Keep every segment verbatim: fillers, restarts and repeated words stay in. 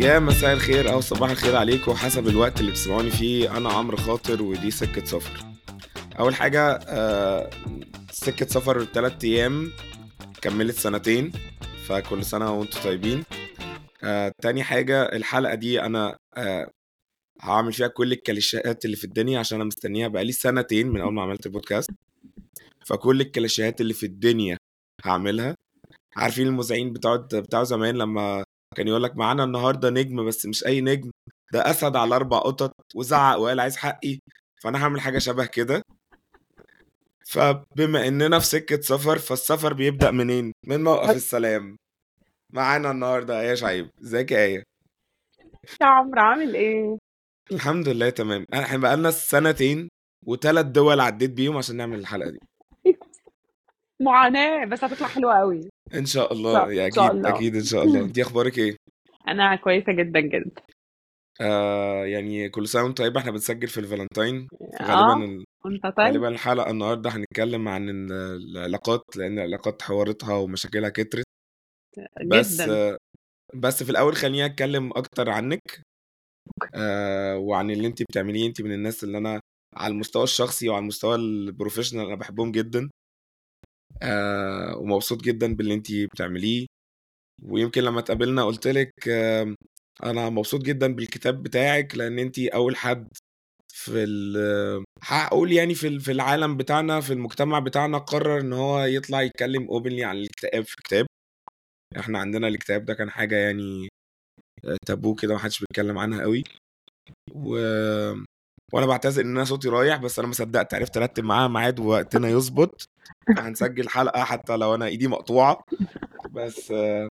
يا مساء الخير او صباح الخير عليكم حسب الوقت اللي بتسمعوني فيه. انا عمرو خاطر ودي سكة سفر. اول حاجة آه، سكة سفر تلات ايام كملت سنتين، فكل سنة وانتم طيبين. آه، تاني حاجة الحلقة دي انا آه، هعمل فيها كل الكليشيهات اللي في الدنيا عشان انا مستنيها بقالي سنتين من اول ما عملت البودكاست. فكل الكليشيهات اللي في الدنيا هعملها. عارفين المذيعين بتوع بتاع زمان لما كان يقول لك معانا النهارده نجم، بس مش اي نجم، ده اسد على اربع قطط وزعق وقال عايز حقي. فانا هعمل حاجه شبه كده. فبما اننا في سكه سفر، فالسفر بيبدا منين؟ من موقف السلام. معانا النهارده ايه شعيب؟ ازيك يا ايه؟ يا عمرو عامل ايه؟ الحمد لله تمام. احنا بقالنا سنتين وثلاث دول عديت بيهم عشان نعمل الحلقه دي. معاناة بس هتطلع حلوة قوي. ان شاء لا الله، يا ان شاء اكيد الله. اكيد ان شاء الله. انتي اخبارك ايه؟ انا كويسة جدا جدا. آه يعني كل سنه وانت طيب. احنا بنسجل في الفالنتين، اه فغالبا وانت طيب. غالبا الحلقة النهاردة هنتكلم عن ال- العلاقات، لأن العلاقات حوارتها ومشاكلها كترت. بس جدا. بس في الأول خليني أتكلم أكتر عنك. آه وعن اللي انت بتعمليه. انت من الناس اللي أنا على المستوى الشخصي وعلى المستوى البروفيشنال أنا بحبهم جدا. آه ومبسوط جدا باللي انت بتعمليه. ويمكن لما اتقابلنا قلت لك آه أنا مبسوط جدا بالكتاب بتاعك، لأن انت أول حد في ال هقول يعني في ال- في العالم بتاعنا، في المجتمع بتاعنا، قرر ان هو يطلع يتكلم اوبنلي عن الاكتئاب في كتاب. احنا عندنا الاكتئاب ده كان حاجة يعني تابو كده، محدش بيتكلم عنها قوي. و... وانا بعتذر ان انا صوتي رايح، بس انا ما صدقت عرفت ارتب معاها ميعاد ووقتنا يظبط، فهنسجل حلقة حتى لو انا ايدي مقطوعة. بس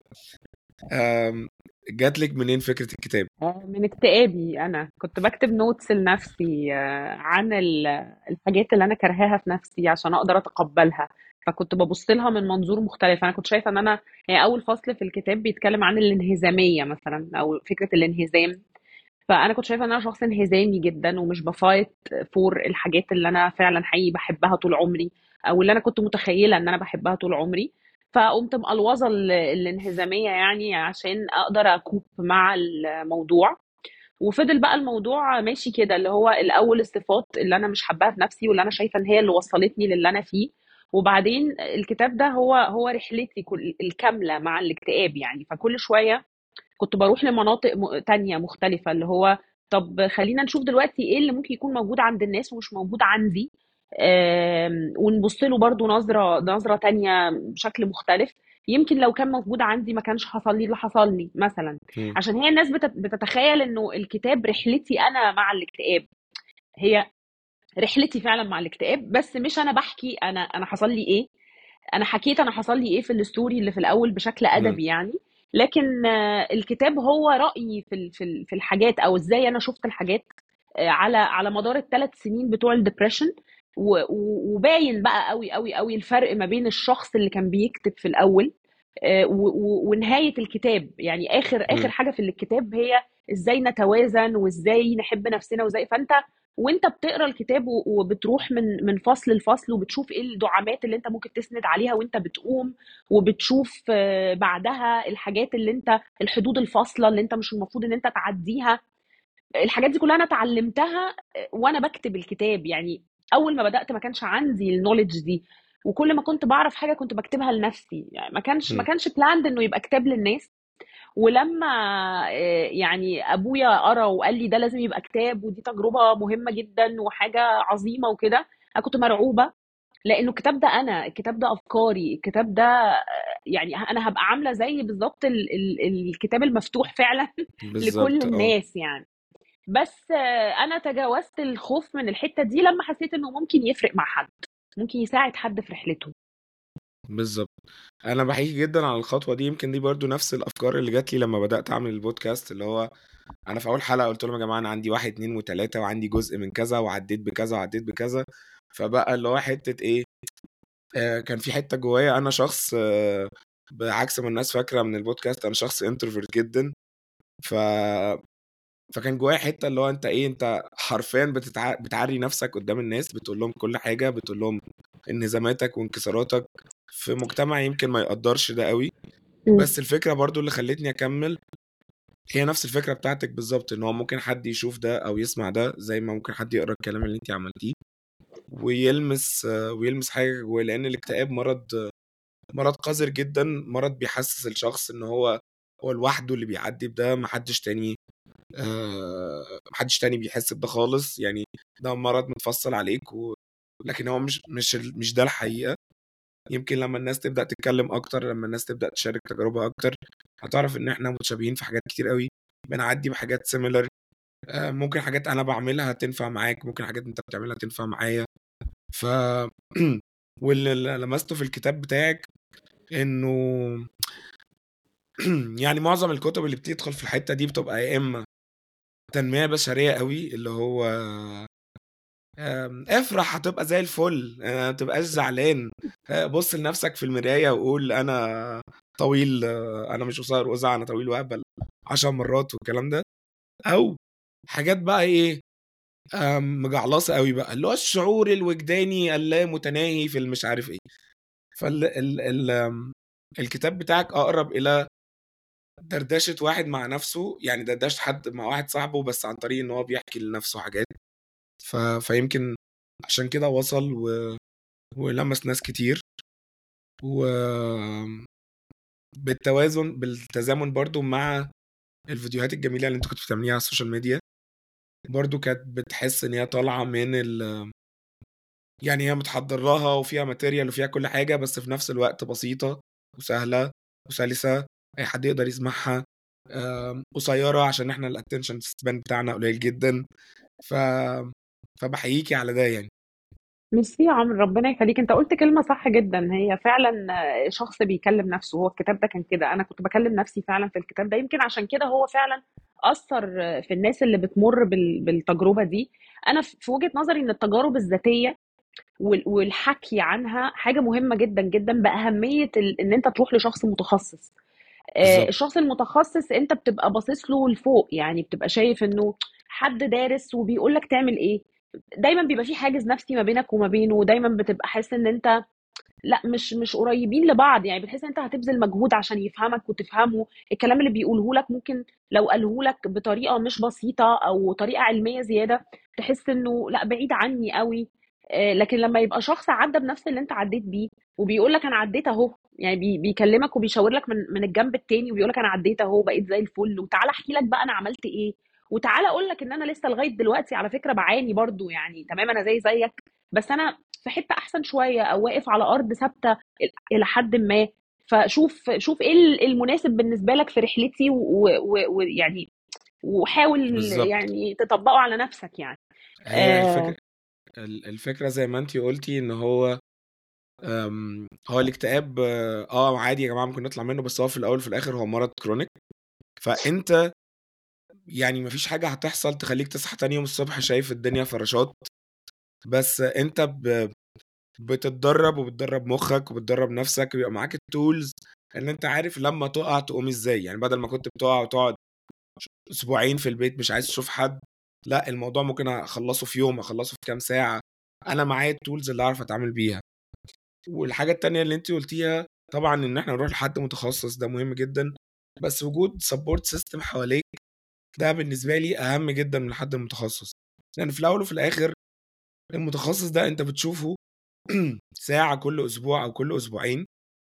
آم، جاتلك منين فكرة الكتاب؟ آه، من اكتئابي انا كنت بكتب نوتس لنفسي، آه، عن ال- الحاجات اللي انا كرهاها في نفسي عشان اقدر اتقبلها. فكنت ببص لها من منظور مختلف. انا كنت شايفه ان انا يعني اول فصل في الكتاب بيتكلم عن الانهزاميه مثلا او فكره الانهزام. فانا كنت شايفه ان انا شخص انهزامي جدا ومش بفايت فور الحاجات اللي انا فعلا حقيقي بحبها طول عمري، او اللي انا كنت متخيله ان انا بحبها طول عمري. فقمت مقلوظه ال- الانهزاميه يعني عشان اقدر اكوب مع الموضوع. وفضل بقى الموضوع ماشي كده، اللي هو الاول الصفات اللي انا مش حباها في نفسي واللي انا شايفه ان هي اللي وصلتني للي انا فيه. وبعدين الكتاب ده هو هو رحلتي كل الكامله مع الاكتئاب يعني. فكل شويه كنت بروح لمناطق م- تانية مختلفة، اللي هو طب خلينا نشوف دلوقتي ايه اللي ممكن يكون موجود عند الناس ومش موجود عندي. آم، ونبص له برضو نظرة نظرة تانية بشكل مختلف. يمكن لو كان موجود عندي ما كانش حصل لي اللي حصل لي مثلا. مم. عشان هي الناس بتت- بتتخيل انه الكتاب رحلتي انا مع الاكتئاب. هي رحلتي فعلا مع الاكتئاب، بس مش انا بحكي انا انا حصل لي ايه. انا حكيت انا حصل لي ايه في الستوري اللي في الاول بشكل مم. ادبي يعني. لكن آه، الكتاب هو رايي في ال- في ال- في الحاجات، او ازاي انا شفت الحاجات آه، على على مدار الثلاث سنين بتوع الدبريشن. و- و- وباين بقى قوي قوي قوي الفرق ما بين الشخص اللي كان بيكتب في الاول آه، و- و- ونهايه الكتاب. يعني اخر اخر مم. حاجه في الكتاب هي ازاي نتوازن وازاي نحب نفسنا وازاي. فانت وانت بتقرا الكتاب و- وبتروح من من فصل لفصل وبتشوف ايه الدعامات اللي انت ممكن تسند عليها وانت بتقوم. وبتشوف آه، بعدها الحاجات اللي انت الحدود الفاصله اللي انت مش المفروض ان انت تعديها. الحاجات دي كلها انا اتعلمتها آه، وانا بكتب الكتاب يعني. اول ما بدات ما كانش عندي النوليدج دي. وكل ما كنت بعرف حاجه كنت بكتبها لنفسي يعني. ما كانش ما مم. كانش بلاند انه يبقى كتاب للناس. ولما آه، يعني ابويا قرا وقال لي ده لازم يبقى كتاب ودي تجربه مهمه جدا وحاجه عظيمه وكده. انا كنت مرعوبه، لانه الكتاب ده انا الكتاب ده افكاري الكتاب ده آه، يعني انا هبقى عامله زي بالظبط ال- ال- الكتاب المفتوح فعلا لكل بالظبط اه. الناس يعني. بس آه، انا تجاوزت الخوف من الحته دي لما حسيت انه ممكن يفرق مع حد، ممكن يساعد حد في رحلته. بالظبط. انا بحييك جدا على الخطوه دي. يمكن دي برضو نفس الافكار اللي جات لي لما بدات اعمل البودكاست، اللي هو انا في اول حلقه قلت لهم يا جماعه انا عندي واحد اتنين وتلاته وعندي جزء من كذا وعديت بكذا وعديت بكذا. فبقى اللي هو حته ايه، آه كان في حته جوايا. انا شخص آه بعكس ما الناس فاكره من البودكاست، انا شخص انتروفيرت جدا. ف فكان جوايا حته اللي هو انت ايه، انت حرفيا بتتع... بتعري نفسك قدام الناس، بتقول لهم كل حاجه، بتقول لهم انهزاماتك وانكساراتك في مجتمع يمكن ما يقدرش ده قوي. مم. بس الفكره برضو اللي خلتني اكمل هي نفس الفكرة بتاعتك بالظبط، ان هو ممكن حد يشوف ده او يسمع ده، زي ما ممكن حد يقرا الكلام اللي انت عملتيه ويلمس آه، ويلمس حاجة جواه، لان الاكتئاب مرض مرض قذر جدا، مرض بيحسس الشخص ان هو هو لوحده اللي بيعدي بده، محدش تاني آه، محدش تاني بيحس بده خالص، يعني ده مرض متفصل عليك و... لكن هو مش مش ال- مش ده الحقيقة. يمكن لما الناس تبدأ تتكلم أكتر، لما الناس تبدأ تشارك تجاربها أكتر، هتعرف إن إحنا متشابهين في حاجات كتير قوي، بنعدي بحاجات سيميلر. ممكن حاجات أنا بعملها تنفع معاك، ممكن حاجات أنت بتعملها تنفع معايا. ف واللي لمسته في الكتاب بتاعك إنه يعني معظم الكتب اللي بتدخل في الحتة دي بتبقى يا إما تنمية بشرية قوي، اللي هو آم، افرح هتبقى زي الفل، آه، ما تبقاش زعلان، آه، بص لنفسك في المراية وقول انا طويل، آه، انا مش قصير وزع، انا طويل واهبل عشر مرات والكلام ده. او حاجات بقى ايه، آم، مجعلصة قوي بقى، اللي هو الشعور الوجداني اللا متناهي في المش عارف ايه. فال ال ال آم، الكتاب بتاعك اقرب الى دردشة واحد مع نفسه، يعني دردشة حد مع واحد صاحبه، بس عن طريق ان هو بيحكي لنفسه حاجات. ف... فيمكن عشان كده وصل و... ولمس ناس كتير. وبالتوازن بالتزامن برضو مع الفيديوهات الجميلة اللي انت كنت بتعمليها على السوشيال ميديا، برضو كانت بتحس ان هي طالعة من ال... يعني هي متحضر لها وفيها ماتيريال وفيها كل حاجة، بس في نفس الوقت بسيطة وسهلة وسلسة، اي حد يقدر يسمعها. آم، قصيرة عشان احنا الاتنشن سبان بتاعنا قليل جدا. ف فبحييكي على ده يعني. ميرسي يا عمرو، ربنا يخليك. انت قلت كلمة صح جدا، هي فعلا آه، شخص بيكلم نفسه. هو الكتاب ده كان كده، انا كنت بكلم نفسي فعلا في الكتاب ده. يمكن عشان كده هو فعلا أثر آه، في الناس اللي بتمر بال- بالتجربة دي. انا في في وجهة نظري ان التجارب الذاتية وال- والحكي عنها حاجة مهمة جدا جدا، بأهمية ال- ان انت تروح لشخص متخصص. آه، بالظبط. الشخص المتخصص انت بتبقى باصص له لفوق، يعني بتبقى شايف انه حد دارس وبيقول لك تعمل ايه. دايما بيبقى في حاجز نفسي ما بينك وما بينه، ودايما بتبقى حاسس ان انت لا، مش مش قريبين لبعض. يعني بتحس ان انت هتبذل مجهود عشان يفهمك وتفهمه. الكلام اللي بيقوله لك ممكن لو قاله لك بطريقه مش بسيطه او طريقه علميه زياده، تحس انه لا، بعيد عني قوي. آه، لكن لما يبقى شخص عدى بنفس اللي انت عديت بيه وبيقول لك انا عديت اهو، يعني بي بيكلمك وبيشاور لك من من الجنب التاني وبيقول لك انا عديت اهو، بقيت زي الفل، وتعالى احكي لك بقى انا عملت ايه، وتعالى اقول لك ان انا لسه لغايه دلوقتي على فكره بعاني برضو، يعني تمام انا زي زيك، بس انا في حته احسن شويه، او واقف على ارض ثابته الى حد ما. فشوف شوف ايه ال- المناسب بالنسبه لك في رحلتي، ويعني وحاول بالظبط. يعني تطبقه على نفسك يعني. هي آه الفكرة ال- الفكرة زي ما انتي قلتي ان هو أم، هو الاكتئاب اه آه، عادي يا جماعة ممكن نطلع منه، بس هو في الاول وفي الاخر هو مرض كرونيك. فانت يعني مفيش حاجة هتحصل تخليك تصحى تاني يوم الصبح شايف الدنيا فراشات، بس انت ب- بتتدرب وبتدرب مخك وبتدرب نفسك، ويبقى معاك التولز ان انت عارف لما تقع تقوم ازاي. يعني بدل ما كنت بتقع وتقعد اسبوعين في البيت مش عايز تشوف حد، لا الموضوع ممكن اخلصه في يوم، اخلصه في كام ساعة، انا معايا التولز اللي اعرف اتعامل بيها. والحاجة التانية اللي انت قلتيها طبعا ان احنا نروح لحد متخصص ده مهم جدا، بس وجود سبورت سيستم حواليك ده بالنسبة لي اهم جدا من حد متخصص. لان في الاول وفي الاخر المتخصص ده انت بتشوفه ساعة كل اسبوع او كل اسبوعين،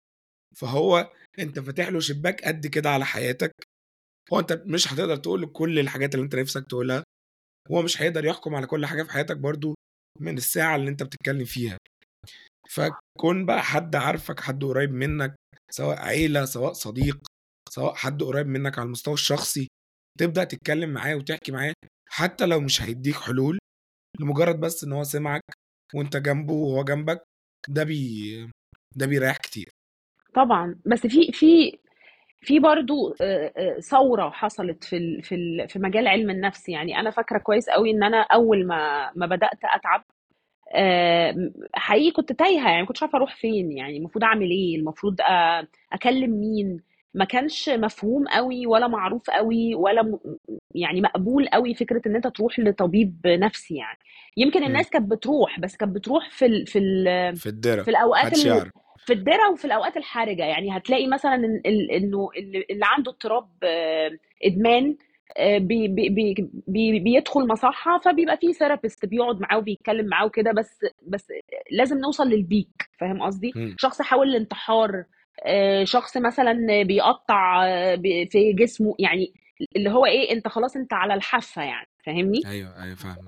فهو انت فاتح له شباك قد كده على حياتك. هو انت مش هتقدر تقول له كل الحاجات اللي انت نفسك تقولها، هو مش هيقدر يحكم على كل حاجة في حياتك برضو من الساعة اللي انت بتتكلم فيها. فكون بقى حد عارفك، حد قريب منك، سواء عيلة سواء صديق سواء حد قريب منك على المستوى الشخصي، تبدأ تتكلم معاه وتحكي معاه، حتى لو مش هيديك حلول، لمجرد بس ان هو سمعك وانت جنبه وهو جنبك، ده بي ده بيريح كتير. طبعا. بس في في في برضو آه، آه، ثوره حصلت في ال- في ال- في مجال علم النفس. يعني انا فاكره كويس قوي ان انا اول ما ما بدات اتعب، آه، حقيقي كنت تايهه، يعني ما كنتش عارفه اروح فين، يعني المفروض اعمل ايه، المفروض آه، اكلم مين. ما كانش مفهوم قوي ولا معروف قوي ولا م- يعني مقبول قوي فكره ان انت تروح لطبيب نفسي يعني. يمكن مم. الناس كانت بتروح، بس كانت بتروح في ال في ال في الدرة في الاوقات محدش ال يعرف. في الدرة وفي الأوقات الحرجة. يعني هتلاقي مثلا إن- ال- إنه اللي اللي عنده اضطراب آه، إدمان، آه، بي بي بي بي بيدخل مصحة، فبيبقى فيه ثيرابيست بيقعد معاه وبيتكلم معاه وكده. بس بس لازم نوصل للبيك، فاهم قصدي؟ مم. شخص حاول الانتحار، آه، شخص مثلا بيقطع آه، ب- في جسمه، يعني اللي هو ايه، انت خلاص انت على الحافة يعني، فاهمني؟ ايوه ايوه فاهم.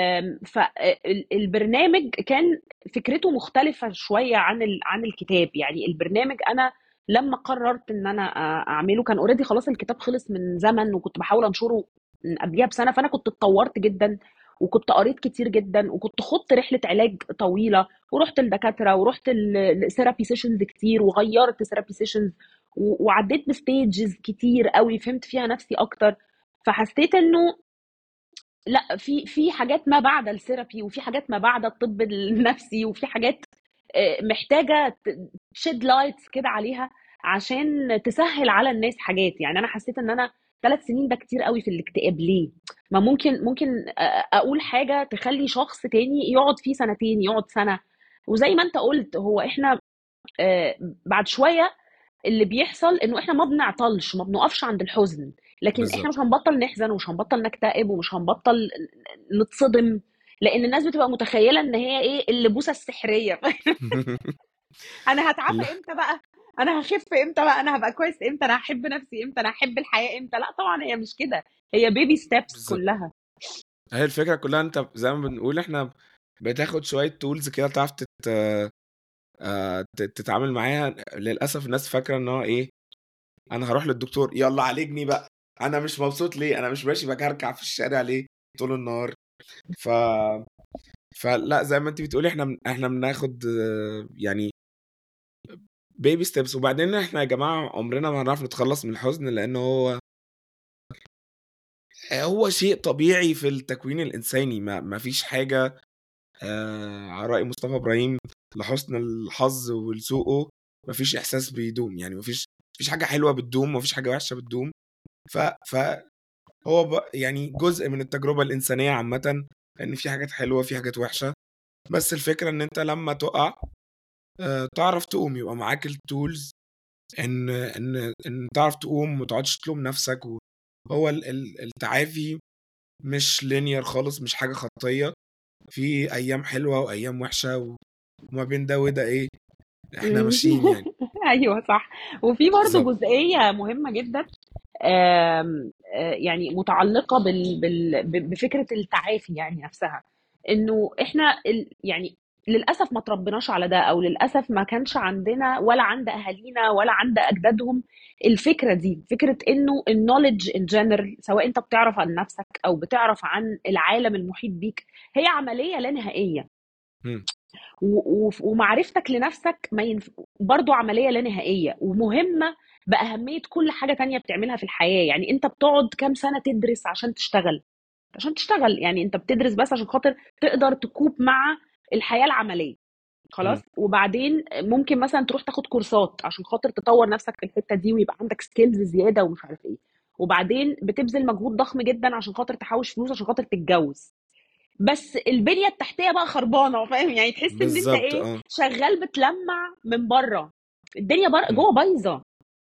فالبرنامج كان فكرته مختلفة شوية عن ال- عن الكتاب. يعني البرنامج أنا لما قررت إن أنا أ- أعمله كان اوريدي خلاص الكتاب خلص من زمن، وكنت بحاول أنشره من قبليها بسنة. فأنا كنت اتطورت جدا، وكنت قريت كتير جدا، وكنت خدت رحلة علاج طويلة، ورحت لدكاترة، ورحت لثيرابي سيشنز كتير، وغيرت ثيرابي سيشنز، وعديت بستيجز كتير قوي فهمت فيها نفسي أكتر. فحسيت إنه لا، في في حاجات ما بعد الثيرابي، وفي حاجات ما بعد الطب النفسي، وفي حاجات آه، محتاجه تشيد لايتس كده عليها عشان تسهل على الناس حاجات. يعني انا حسيت ان انا ثلاث سنين ده كتير قوي في الاكتئاب. ليه؟ ما ممكن ممكن آه، اقول حاجه تخلي شخص تاني يقعد فيه سنتين، يقعد سنه. وزي ما انت قلت، هو احنا آه، بعد شويه اللي بيحصل انه احنا ما بنعطلش، ما بنقفش عند الحزن، لكن احنا مش بالظبط. هنبطل نحزن، ومش هنبطل نكتئب، ومش هنبطل نتصدم. لان الناس بتبقى متخيله ان هي ايه اللبوسه السحريه. انا هتعافى لا امتى بقى؟ انا هخف امتى بقى؟ انا هبقى كويس امتى؟ انا هحب نفسي امتى؟ انا هحب الحياه امتى؟ لا طبعا هي مش كده، هي بيبي ستيبس بالظبط. كلها. هي الفكره كلها انت زي ما بنقول احنا بتاخد شويه تولز كده تعرف تت... آه، ت- تتعامل معاها. للاسف الناس فاكره ان هو ايه، انا هروح للدكتور يلا عالجني بقى، انا مش مبسوط ليه، انا مش ماشي بكركع في الشارع ليه طول النهار. ف فلا زي ما انت بتقولي احنا من... احنا بناخد آه، يعني بيبي ستيبس. وبعدين احنا يا جماعه عمرنا ما هنعرف نتخلص من الحزن، لانه هو هو شيء طبيعي في التكوين الانساني. ما, ما فيش حاجه آه على رأي مصطفى ابراهيم لحسن الحظ ولسوءه ما فيش احساس بيدوم. يعني ما فيش مفيش حاجه حلوه بتدوم، ما فيش حاجه وحشه بتدوم. ف فهو ب... يعني جزء من التجربه الانسانيه عامه ان في حاجات حلوه في حاجات وحشه. بس الفكره ان انت لما تقع آه تعرف تقوم، يبقى معاك التولز ان ان ان تعرف تقوم وما تقعدش تلوم نفسك. هو ال- ال- التعافي مش لينير خالص، مش حاجه خطيه. في ايام حلوه وايام وحشه و- وما بين ده وده ايه احنا مم. ماشيين يعني. ايوه صح. وفي برضه بالظبط. جزئيه مهمه جدا، آم، آه، يعني متعلقة بال... بال... ب- بفكرة التعافي يعني نفسها. انه احنا ال... يعني للأسف ما تربناش على ده، او للأسف ما كانش عندنا ولا عند اهالينا ولا عند اجدادهم الفكرة دي. فكرة انه النوليدج ان جنرال، سواء انت بتعرف عن نفسك او بتعرف عن العالم المحيط بيك، هي عملية لا نهائية. مم. و- و- ومعرفتك لنفسك ما ينف... برضو عملية لا نهائية ومهمة بأهمية كل حاجة تانية بتعملها في الحياة. يعني انت بتقعد كام سنة تدرس عشان تشتغل؟ عشان تشتغل يعني انت بتدرس بس عشان خاطر تقدر تكوب مع الحياة العملية. خلاص. مم. وبعدين ممكن مثلا تروح تاخد كورسات عشان خاطر تطور نفسك في الحتة دي ويبقى عندك سكيلز زيادة ومش عارف ايه. وبعدين بتبذل مجهود ضخم جدا عشان خاطر تحوش فلوس عشان خاطر تتجوز. بس البنيه التحتيه بقى خربانه، فاهم؟ يعني تحس ان انت بالظبط. ايه، اه شغال بتلمع من بره، الدنيا بره مم. جوه بايظه.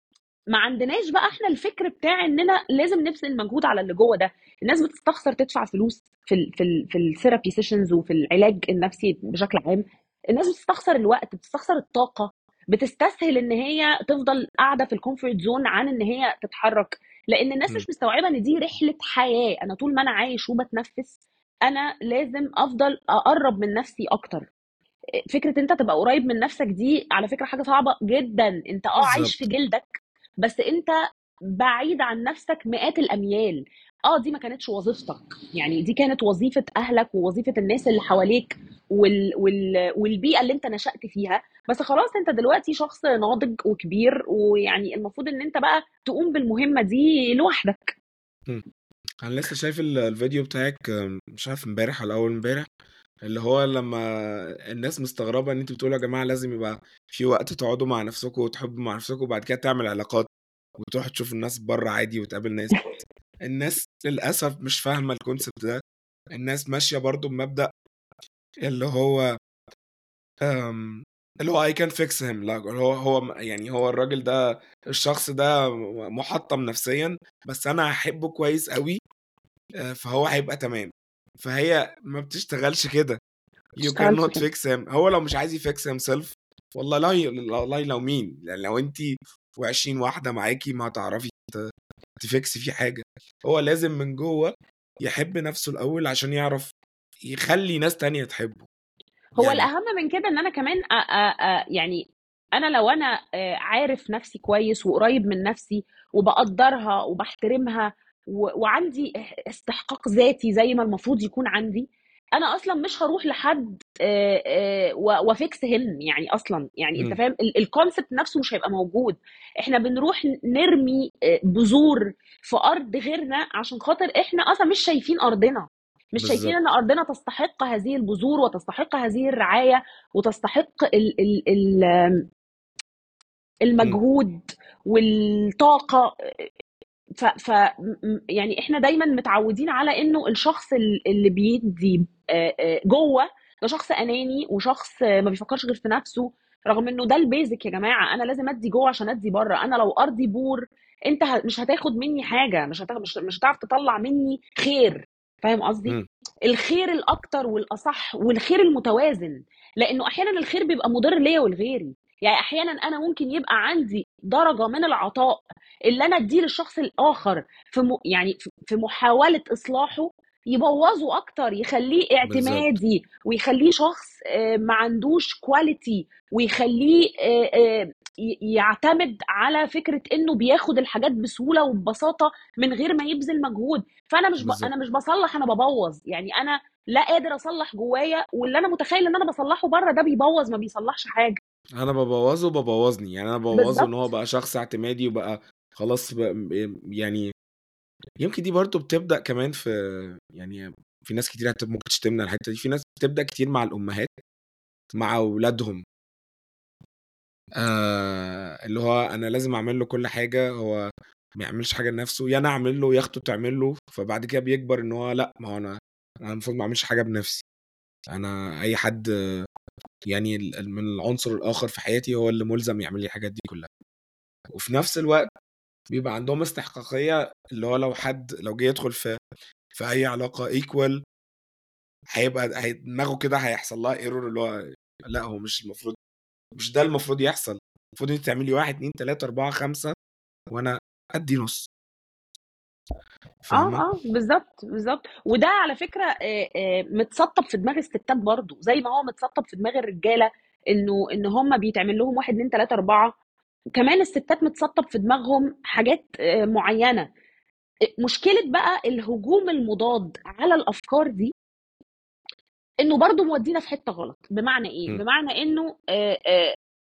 ما عندناش بقى احنا الفكر بتاع اننا لازم نبذل مجهود على اللي جوه ده. الناس بتستخسر تدفع فلوس في ال في ال في الثيرابي سيشنز وفي العلاج النفسي بشكل عام. الناس بتستخسر الوقت، بتستخسر الطاقه، بتستسهل ان هي تفضل قاعده في الكومفورت زون عن ان هي تتحرك. لان الناس مم. مش مستوعبه ان دي رحله حياه. انا طول ما انا عايش وبتنفس انا لازم افضل اقرب من نفسي اكتر. فكره انت تبقى قريب من نفسك دي على فكره حاجه صعبه جدا. انت اه عايش في بالظبط. جلدك، بس انت بعيد عن نفسك مئات الاميال. اه دي ما كانتش وظيفتك، يعني دي كانت وظيفه اهلك ووظيفه الناس اللي حواليك وال... وال... والبيئه اللي انت نشأت فيها. بس خلاص انت دلوقتي شخص ناضج وكبير، ويعني المفروض ان انت بقى تقوم بالمهمه دي لوحدك. مم. انا لسه شايف ال- الفيديو بتاعك آم، مش عارف امبارح ولا اول امبارح، اللي هو لما الناس مستغربه ان انت بتقولوا يا جماعه لازم يبقى في وقت تقعدوا مع نفسكم وتحبوا مع نفسكم وبعد كده تعمل علاقات وتروح تشوف الناس بره عادي وتقابل ناس. الناس للاسف مش فاهمه الكونسبت ده. الناس ماشيه برضو بمبدأ اللي هو اللي هو I can fix him. لا هو هو يعني هو الراجل ده، الشخص ده محطم نفسيا، بس انا هحبه كويس قوي، آه، فهو هيبقى تمام. فهي ما بتشتغلش كده. you تشتغلش cannot كده. fix him. هو لو مش عايز يفكس himself، والله لا ي- والله لو مين يعني، لو انت وعشرين واحدة معاكي ما هتعرفي ت- تفكسي فيه حاجة. هو لازم من جوه يحب نفسه الأول عشان يعرف يخلي ناس تانية تحبه هو يعني. الأهم من كده إن أنا كمان أ أ أ يعني أنا لو أنا آه، عارف نفسي كويس وقريب من نفسي وبقدرها وبحترمها و- وعندي استحقاق ذاتي زي ما المفروض يكون عندي، أنا أصلا مش هروح لحد آه، آه، و- وافيكس هن يعني أصلا، يعني أنت مم. فاهم الكونسبت نفسه مش هيبقى موجود. إحنا بنروح نرمي آه، بذور في أرض غيرنا عشان خاطر إحنا أصلا مش شايفين أرضنا، مش شايفين ان بالظبط. ارضنا تستحق هذه البذور وتستحق هذه الرعايه وتستحق ال ال ال مم. المجهود والطاقه. ف, ف م- يعني احنا دايما متعودين على انه الشخص ال- اللي بيدي آه، آه، جوه ده شخص اناني وشخص آه، ما بيفكرش غير في نفسه، رغم انه ده البيزك. يا جماعه انا لازم ادي جوه عشان ادي بره. انا لو ارضي بور انت ه- مش هتاخد مني حاجه، مش هتاخد مش مش هتعرف تطلع مني خير. فاهم قصدي؟ مم. الخير الاكتر والاصح والخير المتوازن، لانه احيانا الخير بيبقى مضر ليا ولغيري. يعني احيانا انا ممكن يبقى عندي درجه من العطاء اللي انا اديه للشخص الاخر في م... يعني في في محاوله اصلاحه، يبوظه اكتر، يخليه بالظبط. اعتمادي ويخليه شخص آه، ما عندوش كواليتي، ويخليه آه، آه، ي- يعتمد على فكره انه بياخد الحاجات بسهوله وببساطه من غير ما يبذل مجهود. فانا مش ب... بالظبط. انا مش بصلح، انا ببوظ. يعني انا لا قادر اصلح جوايا، واللي انا متخيل ان انا بصلحه بره ده بيبوظ ما بيصلحش حاجه. انا ببوظه ببوظني يعني، انا ببوظه ان هو بالظبط. بقى شخص اعتمادي وبقى خلاص بقى يعني. يمكن دي برضو بتبدأ كمان في، يعني في ناس كتير هت- ممكن تشتمنا على الحتة دي. في ناس بتبدأ كتير مع الأمهات مع أولادهم، آه اللي هو أنا لازم أعمل له كل حاجة، هو ما يعملش حاجة لنفسه، يا أنا أعمل له يا أخته تعمل له. فبعد كده بيكبر إن هو لأ، ما هو أنا أنا المفروض ما أعملش حاجة بنفسي. أنا أي حد يعني ال- ال- من العنصر الآخر في حياتي هو اللي ملزم يعمل لي الحاجات دي كلها. وفي نفس الوقت بيبقى عندهم استحقاقية، اللي هو لو حد لو جه يدخل في في أي علاقة equal، هيبقى هي دماغه كده هيحصل لها ايرور، اللي هو لا هو مش المفروض، مش ده المفروض يحصل. المفروض انت تعملي واحد اتنين تلاتة اربعة خمسة وانا ادي نص. اه فاهمة؟ اه بالظبط بالظبط. وده على فكره آه، آه، متسطب في دماغ الستات برضو زي ما هو متسطب في دماغ الرجاله، انه ان هم بيتعمل لهم واحد اتنين تلاته اربعه. كمان الستات متسطب في دماغهم حاجات آه، معينه. آه، مشكله بقى الهجوم المضاد على الافكار دي انه برضو مودينا في حته غلط. بمعنى ايه؟ مم. بمعنى انه آه، آه،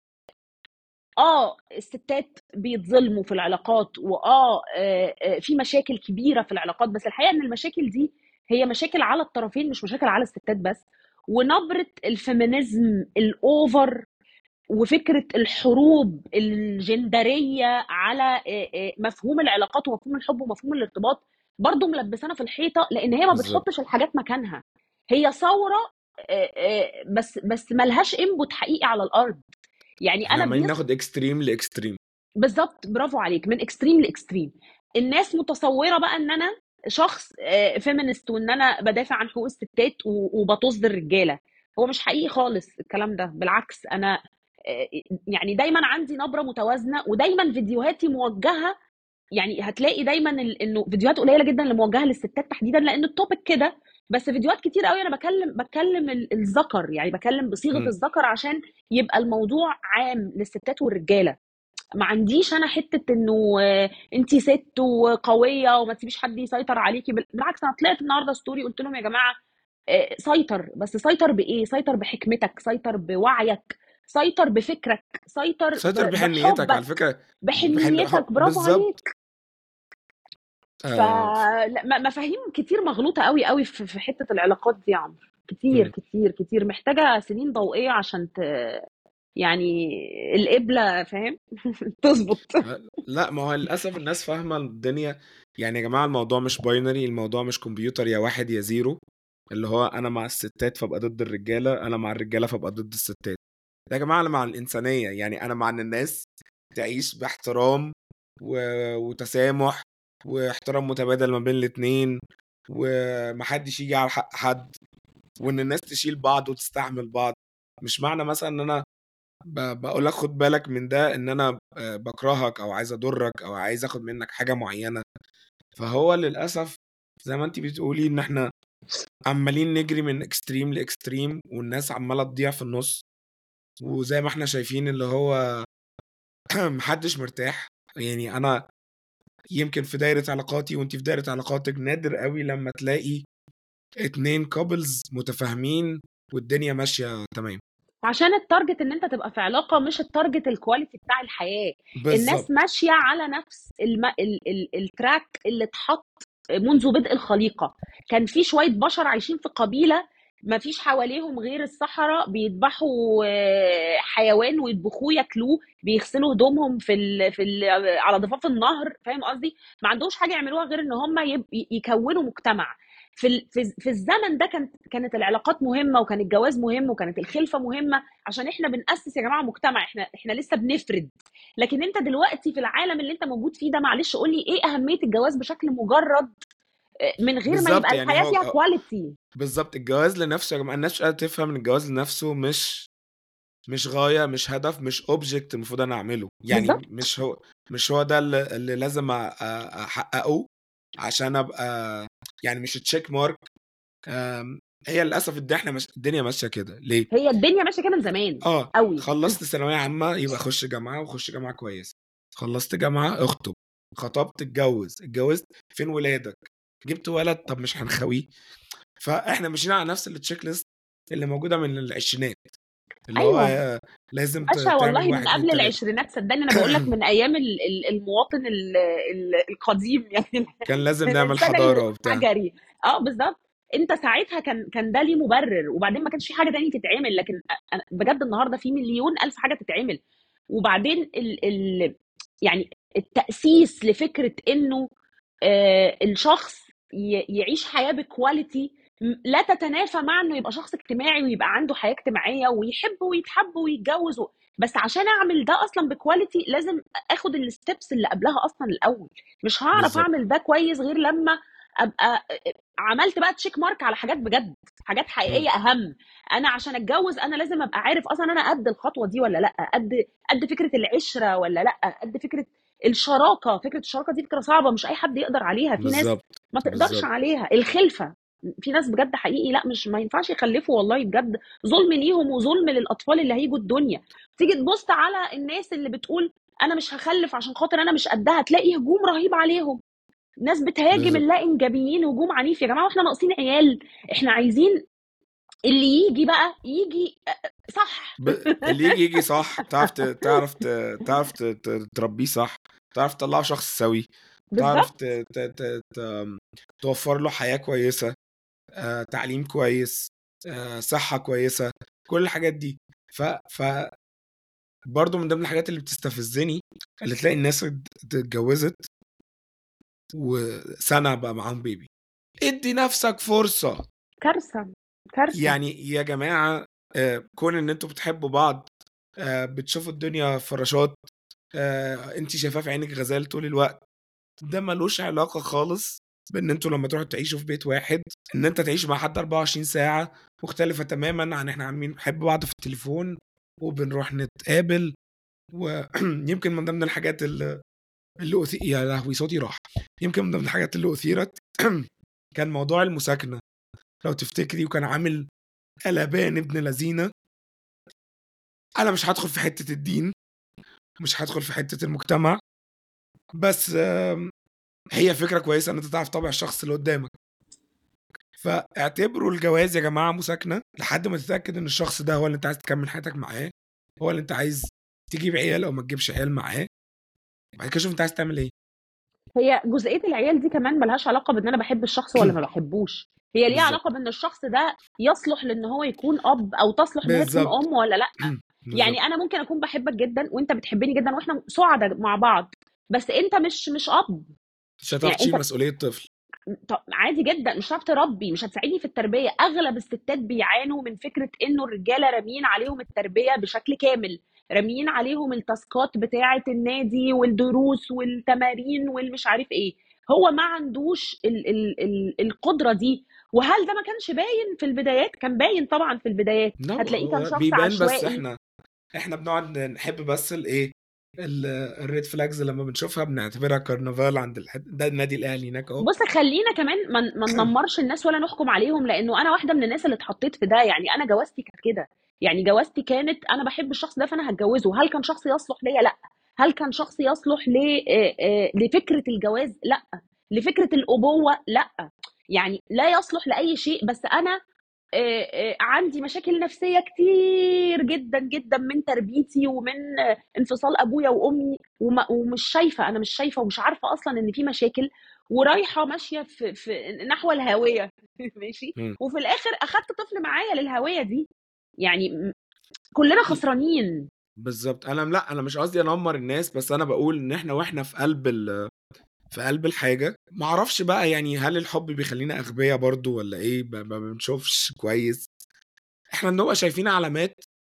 اه الستات بيتظلموا في العلاقات، واه آه، آه، في مشاكل كبيره في العلاقات، بس الحقيقه ان المشاكل دي هي مشاكل على الطرفين مش مشاكل على الستات بس. ونبره الفيمينيزم الاوفر وفكره الحروب الجندريه على آه، آه، مفهوم العلاقات ومفهوم الحب ومفهوم الارتباط برضو ملبسانا في الحيطه، لان هي ما بتحطش بالظبط. الحاجات مكانها. هي ثوره آه، آه، بس بس ملهاش انبوت حقيقي على الارض. يعني احنا انا عمالين بيص ناخد اكستريم لاكستريم. بالظبط، برافو عليك، من اكستريم لاكستريم. الناس متصوره بقى ان انا شخص فيمينست وان انا بدافع عن حقوق الستات و- وبطز الرجاله. هو مش حقيقي خالص الكلام ده، بالعكس انا آه، يعني دايما عندي نبره متوازنه، ودايما فيديوهاتي موجهه. يعني هتلاقي دايما ال- انه فيديوهات قليله جدا اللي موجهه للستات تحديدا لان التوبيك كده، بس فيديوهات كتير قوي انا بكلم بتكلم ال- الذكر، يعني بكلم بصيغه مم. الذكر عشان يبقى الموضوع عام للستات والرجاله. ما عنديش انا حته انه آه، انتي ست وقويه وما تسيبيش حد يسيطر عليكي. بال- بالعكس انا طلعت النهارده ستوري قلت لهم يا جماعه آه، سيطر، بس سيطر بايه؟ سيطر بحكمتك، سيطر بوعيك، سيطر بفكرك، سيطر سيطر ب- بحنيتك على بحبك، فكرة. بحن... بحنيتك. برافو بالظبط. عليك. آه... فمفاهيم كتير مغلوطه قوي قوي في في حته العلاقات دي يا عمرو. كتير مم. كتير كتير محتاجه سنين ضوئيه عشان ت... يعني القبله فاهم تظبط. آه، لا ما هو للأسف الناس فاهمة الدنيا. يعني يا جماعة الموضوع مش باينري، الموضوع مش كمبيوتر يا واحد يا زيرو، اللي هو أنا مع الستات فأبقى ضد الرجالة، أنا مع الرجالة فأبقى ضد الستات. يا جماعة أنا مع الإنسانية، يعني أنا مع إن الناس تعيش باحترام و... وتسامح واحترام متبادل ما بين الاتنين، ومحدش يجي على حق حد، وإن الناس تشيل بعض وتستحمل بعض. مش معنى مثلا إن أنا ب... بقولك خد بالك من ده إن أنا آه، بكرهك أو عايز أضرك أو عايز أخد منك حاجة معينة. فهو للأسف زي ما انتي بتقولي إن إحنا عمالين نجري من اكستريم لاكستريم، والناس عمالة تضيع في النص، وزي ما احنا شايفين اللي هو محدش مرتاح. يعني انا يمكن في دايرة علاقاتي وانتي في دايرة علاقاتك نادر قوي لما تلاقي اتنين كابلز متفاهمين والدنيا ماشية تمام. عشان التارجت ان انت تبقى في علاقه، مش التارجت الكواليتي بتاع الحياه. الناس بالظبط ماشيه على نفس الم... ال... ال... التراك اللي اتحط منذ بدء الخليقه. كان في شويه بشر عايشين في قبيله ما فيش حواليهم غير الصحراء، بيذبحوا آه، حيوان ويطبخوه ياكلوه، بيغسلوا هدومهم في ال... في ال... على ضفاف النهر، فاهم قصدي؟ ما عندهمش حاجه يعملوها غير ان هم يب... يكونوا مجتمع. في ال- في في الزمن ده كانت كانت العلاقات مهمه، وكان الجواز مهم، وكانت الخلفه مهمه، عشان احنا بنأسس يا جماعه مجتمع، احنا احنا لسه بنفرد. لكن انت دلوقتي في العالم اللي انت موجود فيه ده، معلش قول لي ايه اهميه الجواز بشكل مجرد، آه، من غير ما بالظبط يبقى يعني الحياه هو فيها كواليتي. بالظبط الجواز لنفسه يا جماعة، الناس مش قادرة تفهم ان الجواز لنفسه مش مش غاية، مش هدف، مش اوبجكت المفروض انا اعمله. يعني بالظبط. مش هو مش هو ده اللي, اللي لازم أ- أ- احققه عشان ابقى، يعني مش تشيك مارك. آم، هي للاسف الد- احنا مش الدنيا ماشيه كده ليه. هي الدنيا ماشيه كده من زمان اه قوي. خلصت ثانويه عامه يبقى خش جامعه، وخش جامعه كويسه. خلصت جامعه اخطب، خطبت اتجوز، اتجوزت فين ولادك، جبت ولد طب مش هنخويه. فاحنا مشينا على نفس التشيك ليست اللي موجوده من العشرينات، اللي هو ايوه آه، لازم ت- باشا، تعمل والله من واحد اتنين قبل تلاته. العشرينات صدقني، انا بقول لك من ايام ال- ال- المواطن ال- ال- القديم يعني كان لازم نعمل الانسان حضاره وبتاع. الحجري. اه بالظبط. انت ساعتها كان كان ده ليه مبرر، وبعدين ما كانش في حاجه تانية تتعمل. لكن أنا- بجد النهارده في مليون الف حاجه تتعمل. وبعدين ال ال يعني التأسيس لفكره انه آه، الشخص ي- يعيش حياه بكواليتي م- لا تتنافى مع انه يبقى شخص اجتماعي ويبقى عنده حياه اجتماعيه ويحب ويتحب ويتجوز و- بس عشان اعمل ده اصلا بكواليتي لازم اخد الستبس اللي قبلها اصلا الاول. مش هعرف بالظبط اعمل ده كويس غير لما ابقى عملت بقى تشيك مارك على حاجات بجد، حاجات مم. حقيقيه اهم. انا عشان اتجوز انا لازم ابقى عارف اصلا انا قد الخطوه دي ولا لا، قد قد فكره العشره ولا لا، قد فكره الشراكه. فكره الشراكه دي فكره صعبه، مش اي حد يقدر عليها، في ناس بالظبط ما تقدرش بالظبط عليها. الخلفه، في ناس بجد حقيقي لا، مش ما ينفعش يخلفوا، والله بجد ظلم ليهم وظلم للاطفال اللي هيجوا الدنيا. تيجي تبص على الناس اللي بتقول انا مش هخلف عشان خاطر انا مش قدها، تلاقي هجوم رهيب عليهم. ناس بتهاجم بالظبط اللا انجابيين هجوم عنيف. يا جماعه واحنا ناقصين عيال؟ احنا عايزين اللي يجي بقى يجي صح. ب... اللي يجي يجي صح، تعرف ت... تعرف ت... تعرف ت... ت- تربيه صح، تعرف تطلعه شخص سوي، تعرف ت... بالظبط. ت... ت... ت... توفر له حياة كويسة، آه، تعليم كويس، آه، صحة كويسة، كل الحاجات دي. ف... ف برضه من ضمن الحاجات اللي بتستفزني اللي تلاقي الناس ات- اتجوزت وسنة بقى معاهم بيبي. ادي نفسك فرصة. كارثه كارثه. يعني يا جماعة آه، كون ان انتوا بتحبوا بعض، آه، بتشوفوا الدنيا فراشات، آه، انت شايفاه في عينك غزال طول الوقت، ده ملوش علاقة خالص بان انتوا لما تروحوا تعيشوا في بيت واحد ان انت تعيش مع حد اربعة وعشرين ساعة، مختلفة تماما عن احنا عاملين نحب بعض في التليفون وبنروح نتقابل. ويمكن من ضمن الحاجات اللي, اللي أثي... يا لهوي صوتي راح. يمكن من ضمن الحاجات اللي أثيرت كان موضوع المساكنة، لو تفتكري، وكان عامل قلبان ابن لذينة. انا مش هدخل في حتة الدين، مش هدخل في حتة المجتمع، بس آم، هي فكرة كويسة ان انت تعرف طبع الشخص اللي قدامك. فاعتبروا الجواز يا جماعة مساكنة لحد ما تتأكد ان الشخص ده هو اللي انت عايز تكمل حياتك معاه، هو اللي انت عايز تجيب عيال او ما تجيبش عيال معاه. بعد كده شوف انت عايز تعمل ايه. هي جزئيه العيال دي كمان ملهاش علاقه بان انا بحب الشخص ولا ما بحبوش، هي ليها بالظبط علاقه بان الشخص ده يصلح لان هو يكون اب، او تصلح ان هي تكون بالظبط ام ولا لا. بالظبط يعني انا ممكن اكون بحبك جدا وانت بتحبني جدا واحنا سعداء مع بعض، بس انت مش مش اب. مش هتعرف يعني تشيل انت مسؤولية طفل. طب عادي جدا، مش هتعرف تربي، مش هتساعدني في التربيه. اغلب الستات بيعانوا من فكره انه الرجاله رامين عليهم التربيه بشكل كامل، رامين عليهم التاسكات بتاعه النادي والدروس والتمارين والمش عارف ايه. هو ما عندوش ال ال ال القدره دي. وهل ده ما كانش باين في البدايات؟ كان باين طبعا في البدايات. لا هتلاقيه كان هو شخص بيبان، بس عشوائي. احنا احنا بنقعد نحب بس الايه، الريد فلاجز لما بنشوفها بنعتبرها كرنفال عند الحد ده، النادي الاهلي هناك اهو. بص، خلينا كمان ما ما ننمرش الناس ولا نحكم عليهم، لانه انا واحده من الناس اللي اتحطيت في ده. يعني انا جوازتي كانت كده. يعني جوازتي كانت انا بحب الشخص ده فانا هتجوزه. هل كان شخص يصلح ليا؟ لا. هل كان شخص يصلح ل آه، آه، لفكره الجواز؟ لا. لفكره الابوه؟ لا. يعني لا يصلح لاي شيء. بس انا آه، آه، عندي مشاكل نفسية كتير جدا جدا من تربيتي ومن آه، انفصال أبويا وأمي، وما- ومش شايفة. أنا مش شايفة ومش عارفة أصلا إن في مشاكل، ورايحة ماشية في, في نحو الهاوية. ماشي. مم. وفي الآخر أخدت طفل معايا للهاوية دي. يعني م- كلنا خسرانين. بالظبط. انا لا انا مش قصدي انمر الناس، بس انا بقول ان احنا واحنا في قلب ال... في قلب الحاجه، ما اعرفش بقى يعني هل الحب بيخلينا اغبياء برضو ولا ايه، ب- ما بنشوفش كويس. احنا بنبقى شايفين علامات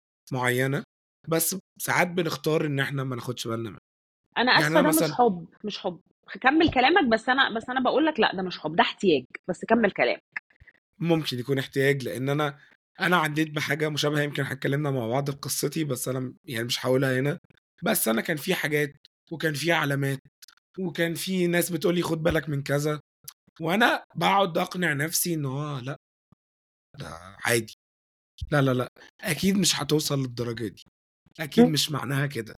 معينه، بس ساعات بنختار ان احنا ما ناخدش بالنا منها. أنا يعني آسفة، انا ده مش مثلا حب، مش حب. كمل كلامك. بس أنا بس أنا بقول لك لا، ده مش حب، ده احتياج. بس كمل كلامك. ممكن يكون احتياج، لان انا انا عديت بحاجه مشابهه، يمكن اتكلمنا مع بعض في قصتي، بس انا م- يعني مش هقولها هنا. بس انا كان في حاجات، وكان في علامات، وكان في ناس بتقول لي خد بالك من كذا، وانا بقعد اقنع نفسي ان هو لا، ده عادي. لا لا لا، اكيد مش هتوصل للدرجه دي، اكيد مش معناها كده،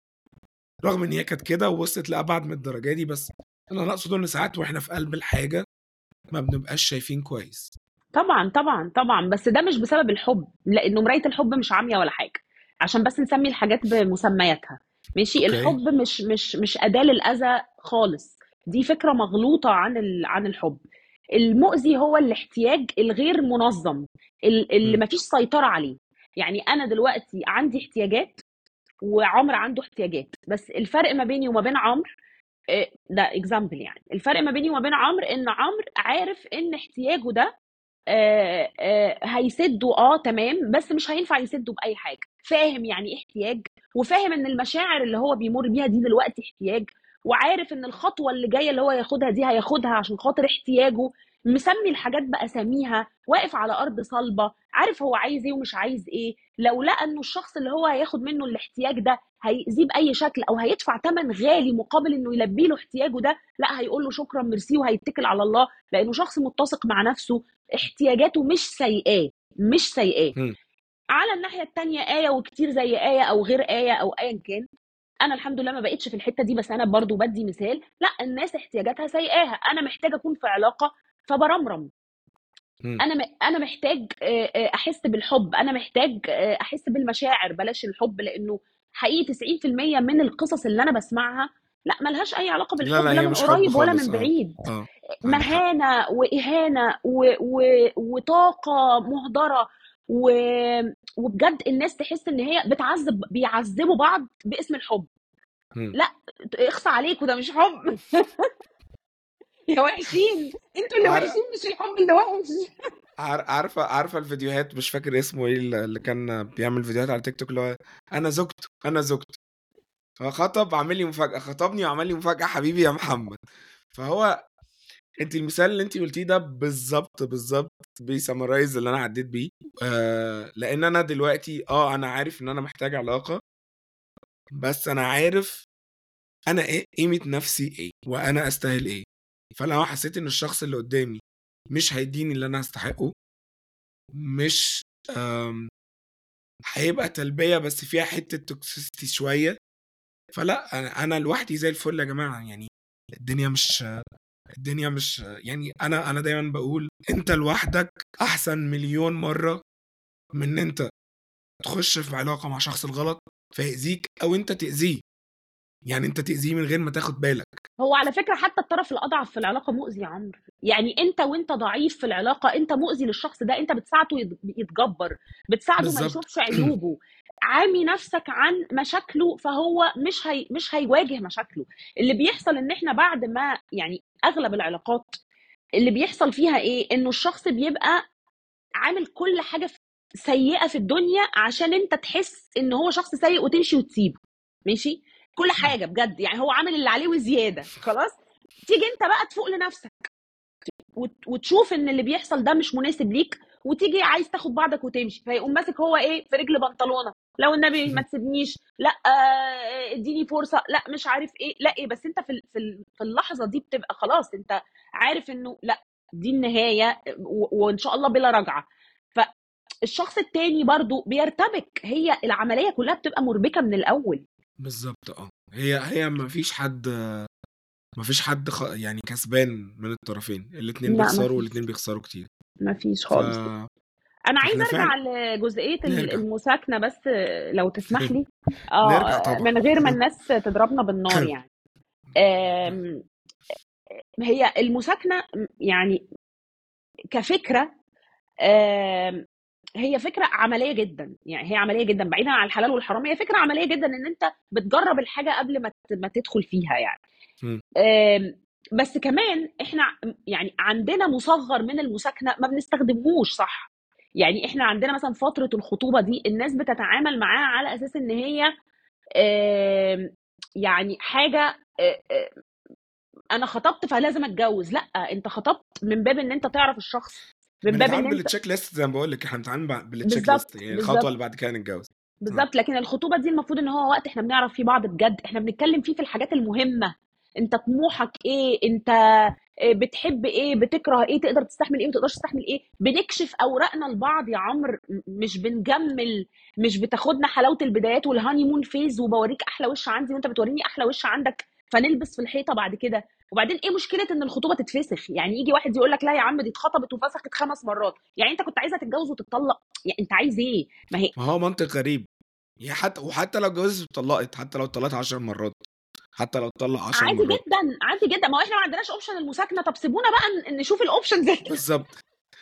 رغم ان هي كانت كده ووصلت لابعد من الدرجه دي. بس انا اقصد ان ساعات واحنا في قلب الحاجه ما بنبقاش شايفين كويس. طبعا طبعا طبعا. بس ده مش بسبب الحب، لانه مراية الحب مش عامية ولا حاجة. عشان بس نسمي الحاجات بمسمياتها. ماشي. اوكي. الحب مش مش مش أداة للأذى خالص. دي فكرة مغلوطة عن ال- عن الحب. المؤذي هو الاحتياج الغير منظم، ال- اللي مم. مفيش سيطرة عليه. يعني أنا دلوقتي عندي احتياجات، وعمر عنده احتياجات. بس الفرق ما بيني وما بين عمرو، آه، ده اكزامبل. يعني الفرق ما بيني وما بين عمرو ان عمرو عارف ان احتياجه ده آه، آه، هيسده. اه تمام. بس مش هينفع يسده باي حاجه. فاهم يعني ايه احتياج، وفاهم ان المشاعر اللي هو بيمر بيها دي دلوقتي احتياج، وعارف ان الخطوه اللي جايه اللي هو ياخدها دي هياخدها عشان خاطر احتياجه. مسمي الحاجات باساميها، واقف على ارض صلبه، عارف هو عايز ايه ومش عايز ايه. لو لقى انه الشخص اللي هو هياخد منه الاحتياج ده هيأذيه باي شكل، او هيدفع ثمن غالي مقابل انه يلبي له احتياجه ده، لا، هيقول له شكرا ميرسي وهيتكل على الله، لانه شخص متسق مع نفسه. احتياجاته مش سيئاه، مش سيئاه. مم. على الناحيه التانيه، ايه وكتير زي ايه او غير ايه او ايا كان، انا الحمد لله ما بقتش في الحته دي. بس انا برضو بدي مثال. لا، الناس احتياجاتها سيئاها. انا محتاجه اكون في علاقه فبرمرم. مم. انا م- انا محتاج آه، آه، احس بالحب. انا محتاج آه، احس بالمشاعر، بلاش الحب، لانه حقيقي تسعين في المية من القصص اللي انا بسمعها لا، ملهاش اي علاقه لا لا، بالحب، لا هي من مش حب قريب ولا خالص. من اه بعيد. اه، عندك حق. مهانه واهانه و... و... وطاقه مهدره و... وبجد الناس تحس ان هي بتعذب، بيعذبوا بعض باسم الحب. مم. لا، اخصى عليك، وده مش حب. يا وحشين، انتوا اللي عار... وحشين، مش الحب اللي وحش. عار... عارفه عارفه الفيديوهات، مش فاكر اسمه ايه، اللي كان بيعمل فيديوهات على تيك توك، اللي هو انا زوجته انا زوجته، فخطب عامل لي مفاجاه، خطبني وعمل لي مفاجاه، حبيبي يا محمد. فهو انت المثال اللي انت قلتيه ده بالظبط بالظبط بيسمرايز اللي انا عديت بيه. آه لان انا دلوقتي اه انا عارف ان انا محتاج علاقه، بس انا عارف انا ايه قيمه نفسي ايه، وانا استاهل ايه. فلو حسيت ان الشخص اللي قدامي مش هيديني اللي انا استحقه، مش آم، هيبقى تلبيه بس فيها حته توكسيستي شويه، فلا انا انا لوحدي زي الفل يا جماعه. يعني الدنيا مش الدنيا مش يعني انا انا دايما بقول انت لوحدك احسن مليون مره من ان انت تخش في علاقه مع شخص الغلط فيأذيك، او انت تأذيه. يعني انت تأذيه من غير ما تاخد بالك. هو على فكرة حتى الطرف الأضعف في العلاقة مؤذي يا عمرو. يعني أنت وأنت ضعيف في العلاقة أنت مؤذي للشخص ده. أنت بتساعده يت- يتجبر، بتساعده ما بالظبط. يشوفش عيوبه، عامي نفسك عن مشاكله، فهو مش هي مش هيواجه مشاكله. اللي بيحصل إن إحنا بعد ما يعني أغلب العلاقات اللي بيحصل فيها ايه؟ انه الشخص بيبقى عامل كل حاجه سيئه في الدنيا عشان انت تحس ان هو شخص سيء وتمشي وتسيبه. ماشي، كل حاجه بجد، يعني هو عامل اللي عليه وزياده. خلاص، تيجي انت بقى تفوق لنفسك وت- وتشوف ان اللي بيحصل ده مش مناسب ليك، وتيجي عايز تاخد بعضك وتمشي، فيقوم ماسك هو ايه في رجل بنطلونه، لو النبي ما تسيبنيش، لا آه، اديني فرصه، لا مش عارف ايه، لا ايه. بس انت في ال- في ال- في اللحظه دي بتبقى خلاص انت عارف انه لا، دي النهايه و- وان شاء الله بلا رجعه. فالشخص التاني برضو بيرتبك، هي العمليه كلها بتبقى مربكه من الاول. بالظبط. اه هي هي ما فيش حد ما فيش حد خ... يعني كسبان من الطرفين، الاتنين لا ما بيخسروا فيش، والاتنين بيخسروا كتير. ما فيش ف... خالص. انا عايزه فاحنا ارجع فعلا لجزئيه ال- نرجع المساكنه بس، لو تسمح لي. اه، نرجع طبعا. من غير ما الناس تضربنا بالنار يعني. آم، هي المساكنه يعني كفكره، آم، هي فكره عمليه جدا، يعني هي عمليه جدا بعيدا عن الحلال والحرام، هي فكره عمليه جدا ان انت بتجرب الحاجه قبل ما ت- ما تدخل فيها يعني. مم. آم، بس كمان احنا يعني عندنا مصغر من المساكنه ما بنستخدمهوش صح. يعني احنا عندنا مثلا فتره الخطوبه دي الناس بتتعامل معاها على اساس ان هي آم، يعني حاجه، آه، آه، انا خطبت فلازم اتجوز. لا، انت خطبت من باب ان انت تعرف الشخص، من باب ان بنتعامل انت بالتشيك ليست زي ما بقول لك، احنا بنتعامل ب- بالتشيك ليست، بالظبط يعني الخطوه بالظبط اللي بعد كده نتجوز. اه بالظبط. لكن الخطوبه دي المفروض ان هو وقت احنا بنعرف فيه بعض بجد، احنا بنتكلم فيه في الحاجات المهمه. انت طموحك ايه؟ انت آه، بتحب ايه؟ بتكره ايه؟ تقدر تستحمل ايه؟ ما تقدرش تستحمل ايه؟ بنكشف اوراقنا لبعض يا عمرو، م- مش بنجمل. مش بتاخدنا حلاوه البدايات والهاني مون فيز وبوريك احلى وش عندي وانت بتوريني احلى وش عندك، فنلبس في الحيطه بعد كده. وبعدين ايه مشكله ان الخطوبه تتفسخ؟ يعني يجي واحد يقول لك لا يا عم دي اتخطبت وفسخت خمس مرات، يعني انت كنت عايزه تتجوز وتتطلق؟ يعني انت عايز ايه؟ ما هي ما هو منطق غريب. يعني حتى وحتى لو اتجوزت واتطلقت، حتى لو اتطلقت عشر مرات، حتى لو اتطلق عشر عادي مرات جدا، عادي جدا. ما هو احنا ما عندناش اوبشن المساكنه، طب سيبونا بقى ن- نشوف الاوبشن زي كده. بالظبط.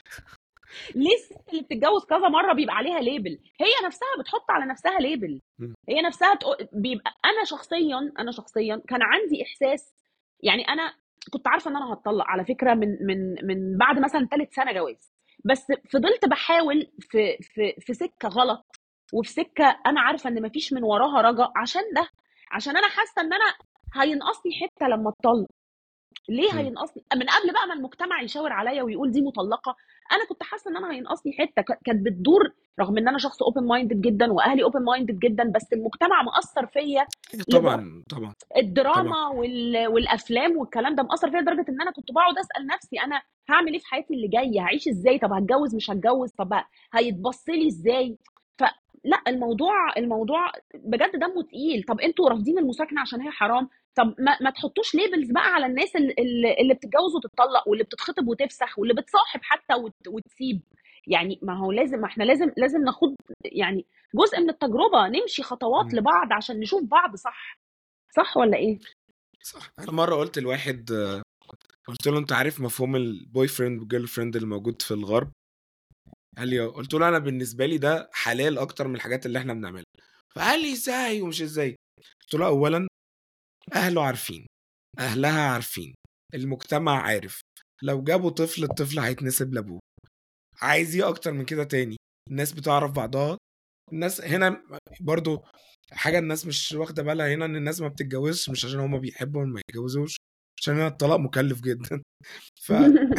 ليه الست اللي بتتجوز كذا مره بيبقى عليها ليبل؟ هي نفسها بتحط على نفسها ليبل. مم. هي نفسها تق- بيبقى انا شخصيا انا شخصيا كان عندي احساس، يعني انا كنت عارفه ان انا هتطلق على فكره من من من بعد مثلا ثالث سنه جواز. بس فضلت بحاول في في في سكه غلط، وفي سكه انا عارفه ان مفيش من وراها رجا، عشان ده عشان انا حاسه ان انا هينقصني حته لما اتطلق. ليه مم. هينقصني من قبل بقى ما المجتمع يشاور عليا ويقول دي مطلقه؟ انا كنت حاسه ان انا هينقصني حته ك- كانت بتدور، رغم ان انا شخص اوبن مايندد جدا واهلي اوبن مايندد جدا، بس المجتمع مأثر فيا أيوة لدرجه طبعا طبعا طبعا. الدراما وال... والافلام والكلام ده مأثر فيا لدرجه ان انا كنت بقعد اسال نفسي انا هعمل ايه في حياتي اللي جايه؟ هعيش ازاي؟ طب هتجوز مش هتجوز؟ طب هيتبص لي ازاي؟ فلا، الموضوع الموضوع بجد دمه تقيل. طب انتوا رافضين المساكنه عشان هي حرام؟ طب ما, ما تحطوش ليبلز بقى على الناس اللي, اللي بتتجوز وتتطلق واللي بتتخطب وتفسخ واللي بتصاحب حتى وت... وتسيب. يعني ما هو لازم، ما احنا لازم لازم ناخد يعني جزء من التجربه، نمشي خطوات مم. لبعض عشان نشوف بعض صح. صح ولا ايه؟ صح. انا مره قلت لواحد، آه، قلت له انت عارف مفهوم البوي فريند والجيرل فريند اللي موجود في الغرب؟ قال لي آه. قلت له انا بالنسبه لي ده حلال اكتر من الحاجات اللي احنا بنعملها. فقال لي ازاي ومش ازاي؟ قلت له اولا اهله عارفين، اهلها عارفين، المجتمع عارف، لو جابوا طفل الطفل هيتنسب لابوه. عايز ايه اكتر من كده تاني؟ الناس بتعرف بعضها. الناس هنا برضو حاجه الناس مش واخده بالها هنا، ان الناس ما بتتجوزش مش عشان هما بيحبوا ما يتجوزوش، عشان هنا الطلاق مكلف جدا. ف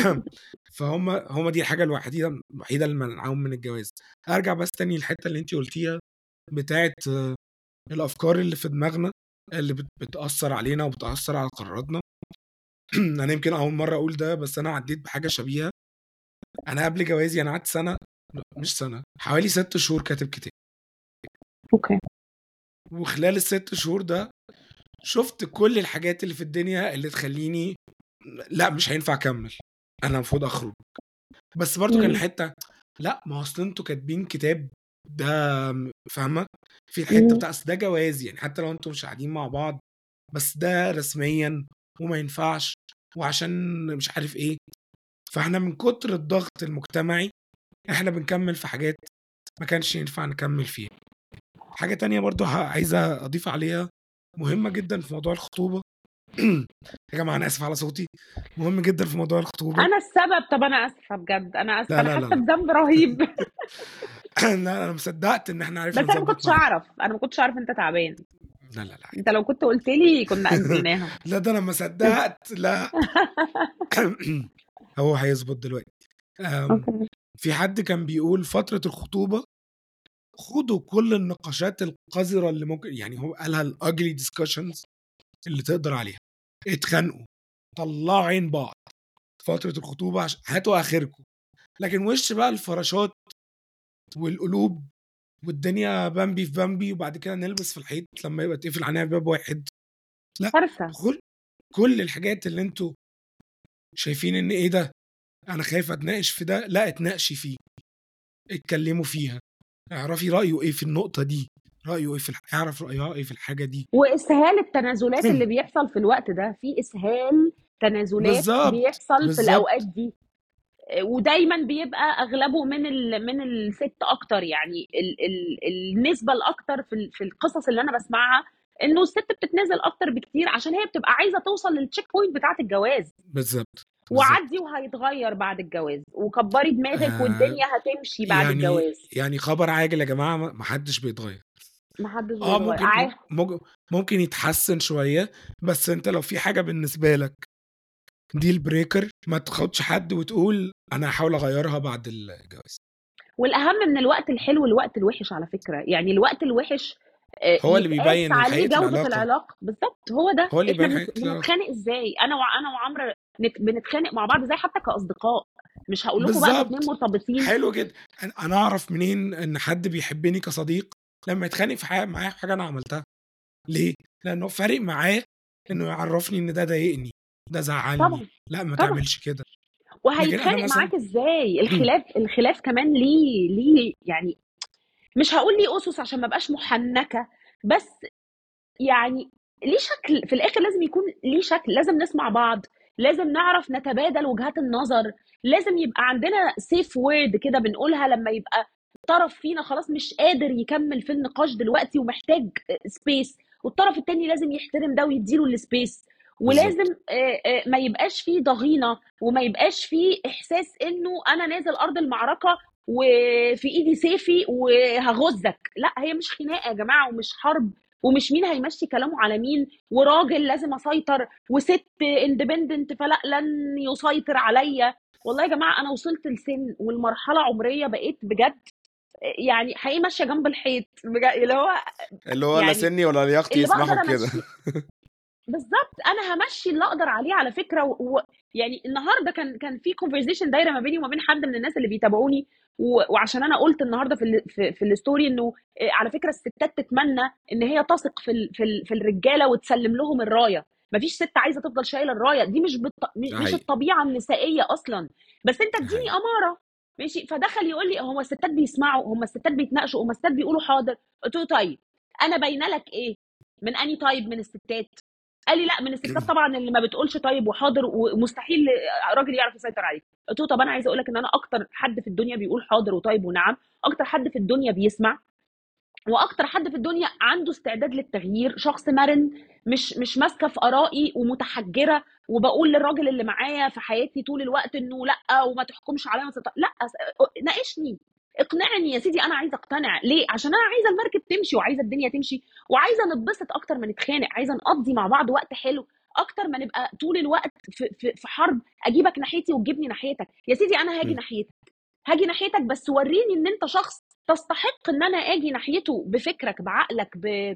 فهم هم دي الحاجه الوحيده الوحيده اللي منعهم من الجواز. ارجع بس تاني الحته اللي انت قلتيها بتاعت آه، الافكار اللي في دماغنا اللي بت- بتاثر علينا وبتاثر على قراراتنا. انا يمكن اول مره اقول ده، بس انا عديت بحاجه شبيهه. انا قبل جوازي انا قعدت سنه، مش سنه، حوالي ست شهور كاتب كتاب. اوكي. وخلال الست شهور ده شفت كل الحاجات اللي في الدنيا اللي تخليني لا مش هينفع اكمل، انا المفروض اخرج. بس برضو كان مم. الحته لا، ما هو اصل انتوا كاتبين كتاب ده، فاهمه؟ في الحته مم. بتاع أصل ده جواز، يعني حتى لو انتوا مش قاعدين مع بعض بس ده رسميا وما ينفعش وعشان مش عارف ايه. فاحنا من كتر الضغط المجتمعي احنا بنكمل في حاجات ما كانش ينفع نكمل فيها. حاجة تانية برضو ه- عايزة أضيف عليها، مهمة جدا في موضوع الخطوبة، يا جماعه انا اسف على صوتي، مهم جدا في موضوع الخطوبه. انا السبب. طب انا اسفه بجد، انا اسفه، لا انا لا لا حاسه لا بذنب رهيب. لا انا مصدقت ان احنا عرفنا بس انا ما نظبط كنتش معاك. اعرف، انا ما كنتش اعرف انت تعبان. لا لا لا انت عادي. لو كنت قلت لي كنا اجلناها. لا ده انا ما صدقت، لا. هو هيظبط دلوقتي. أم، اوكي. في حد كان بيقول فترة الخطوبة خدوا كل النقاشات القذرة اللي ممكن، يعني هو قالها الأجلي ديسكشنز اللي تقدر عليها. اتخانقوا، طلعوا عين بعض فترة الخطوبة عشان هاتوا آخركم. لكن وش بقى الفراشات والقلوب والدنيا بامبي في بامبي وبعد كده نلبس في الحيط لما يبقى تقفل عليها باب واحد. لا، كارثه. كل كل الحاجات اللي انتوا شايفين ان ايه ده انا خايف اتناقش في ده، لا اتناقشي فيه، اتكلموا فيها، اعرفي رأيه ايه في النقطة دي، رأيه ايه في الح... اعرف رأيها ايه في الحاجة دي. واسهال التنازلات اللي بيحصل في الوقت ده، في اسهال تنازلات بالظبط بيحصل في الاوقات بالظبط دي. ودايما بيبقى اغلبه من ال... من الست اكتر، يعني ال... ال... النسبه الاكتر في ال... في القصص اللي انا بسمعها انه الست بتتنازل اكتر بكتير عشان هي بتبقى عايزه توصل للتشيك بوينت بتاعه الجواز. بالظبط وعدي بالظبط. وهيتغير بعد الجواز، وكبري دماغك آه والدنيا هتمشي بعد يعني الجواز. يعني خبر عاجل يا جماعة، ما ما حدش بيتغير. محدش اه بيتغير ممكن عا- ممكن ممكن يتحسن شوية، بس انت لو في حاجة بالنسبة لك ديل بريكر ما تاخدش حد وتقول انا هحاول اغيرها بعد الجواز. والاهم من الوقت الحلو الوقت الوحش على فكره، يعني الوقت الوحش آه، هو اللي يتقاس بيبين عليه حقيقة جوده العلاقة، العلاقه بالظبط. هو ده هو اللي احنا بيبين بنت- حقيقة العلاقة. بنتخانق ازاي، انا وانا وعمرو نت- بنتخانق مع بعض ازاي حتى كاصدقاء. مش هقول لكم بقى كاتنين بالظبط، مرتبطين. حلو جدا. انا أنا اعرف منين ان حد بيحبني كصديق لما يتخانق في حاجة معايا في حاجة انا عملتها؟ ليه؟ لانه فارق معاه انه يعرفني ان ده ضايقني، ده زعلني، طبعا. لا ما طبعا. تعملش كده. لكن انا وهيتخانق مثلا معاك ازاي؟ الخلاف الخلاف كمان ليه ليه يعني. مش هقول ليه اسس عشان ما بقاش محنكه، بس يعني ليه شكل في الاخر، لازم يكون ليه شكل، لازم نسمع بعض، لازم نعرف نتبادل وجهات النظر، لازم يبقى عندنا سيف وورد كده بنقولها لما يبقى طرف فينا خلاص مش قادر يكمل في النقاش دلوقتي ومحتاج سبيس، والطرف التاني لازم يحترم ده ويديله السبيس. ولازم بالظبط آه، آه، ما يبقاش فيه ضغينة، وما يبقاش فيه إحساس إنه أنا نازل أرض المعركة وفي إيدي سيفي وهغزك. لا، هي مش خناقة يا جماعة ومش حرب، ومش مين هيمشي كلامه على مين، وراجل لازم اسيطر وست اندبندنت فلا لن يسيطر عليا. والله يا جماعه انا وصلت لسن والمرحله عمريه بقيت بجد يعني حقيقي ماشيه جنب الحيط بجد، اللي هو اللي هو لا يعني سني ولا لياقتي اللي يسمحوا بقدر بكده. امشي. بالظبط، انا همشي اللي اقدر عليه على فكره و... و... يعني النهارده كان كان في كونفرزيشن دايره ما بيني وما بين حد من الناس اللي بيتابعوني، و... وعشان انا قلت النهارده في ال... في, في الستوري انه آه، على فكره الستات تتمنى ان هي تثق في ال... في, ال... في الرجاله وتسلم لهم الرايه. مفيش ست عايزه تفضل شايله الرايه دي، مش بالط... ده مش حقيقي الطبيعه النسائيه اصلا. بس انت ده اديني حقيقي. اماره. ماشي، فدخل يقول لي هو الستات بيسمعوا، هم الستات بيتناقشوا، هم الستات بيقولوا حاضر. قلت له طيب انا باينه لك ايه؟ من اني طيب من الستات؟ قال لي لا، من الستات طبعا اللي ما بتقولش طيب وحاضر ومستحيل راجل يعرف يسيطر عليك. قلت له طب انا عايزه اقول لك ان انا اكتر حد في الدنيا بيقول حاضر وطيب ونعم، اكتر حد في الدنيا بيسمع، واكتر حد في الدنيا عنده استعداد للتغيير، شخص مرن، مش مش ماسكه في ارائي ومتحجره وبقول للراجل اللي معايا في حياتي طول الوقت انه لا وما تحكمش عليا ما تط- لا أس- ناقشني، اقنعني يا سيدي. انا عايزه اقتنع ليه؟ عشان انا عايزه المركب تمشي وعايزه الدنيا تمشي وعايزه نتبسط اكتر ما نتخانق، عايزه نقضي مع بعض وقت حلو اكتر ما نبقى طول الوقت في في في حرب، اجيبك ناحيتي وتجيبني ناحيتك. يا سيدي انا هاجي مم. ناحيتك، هاجي ناحيتك بس وريني ان انت شخص تستحق ان انا اجي ناحيته بفكرك بعقلك ب...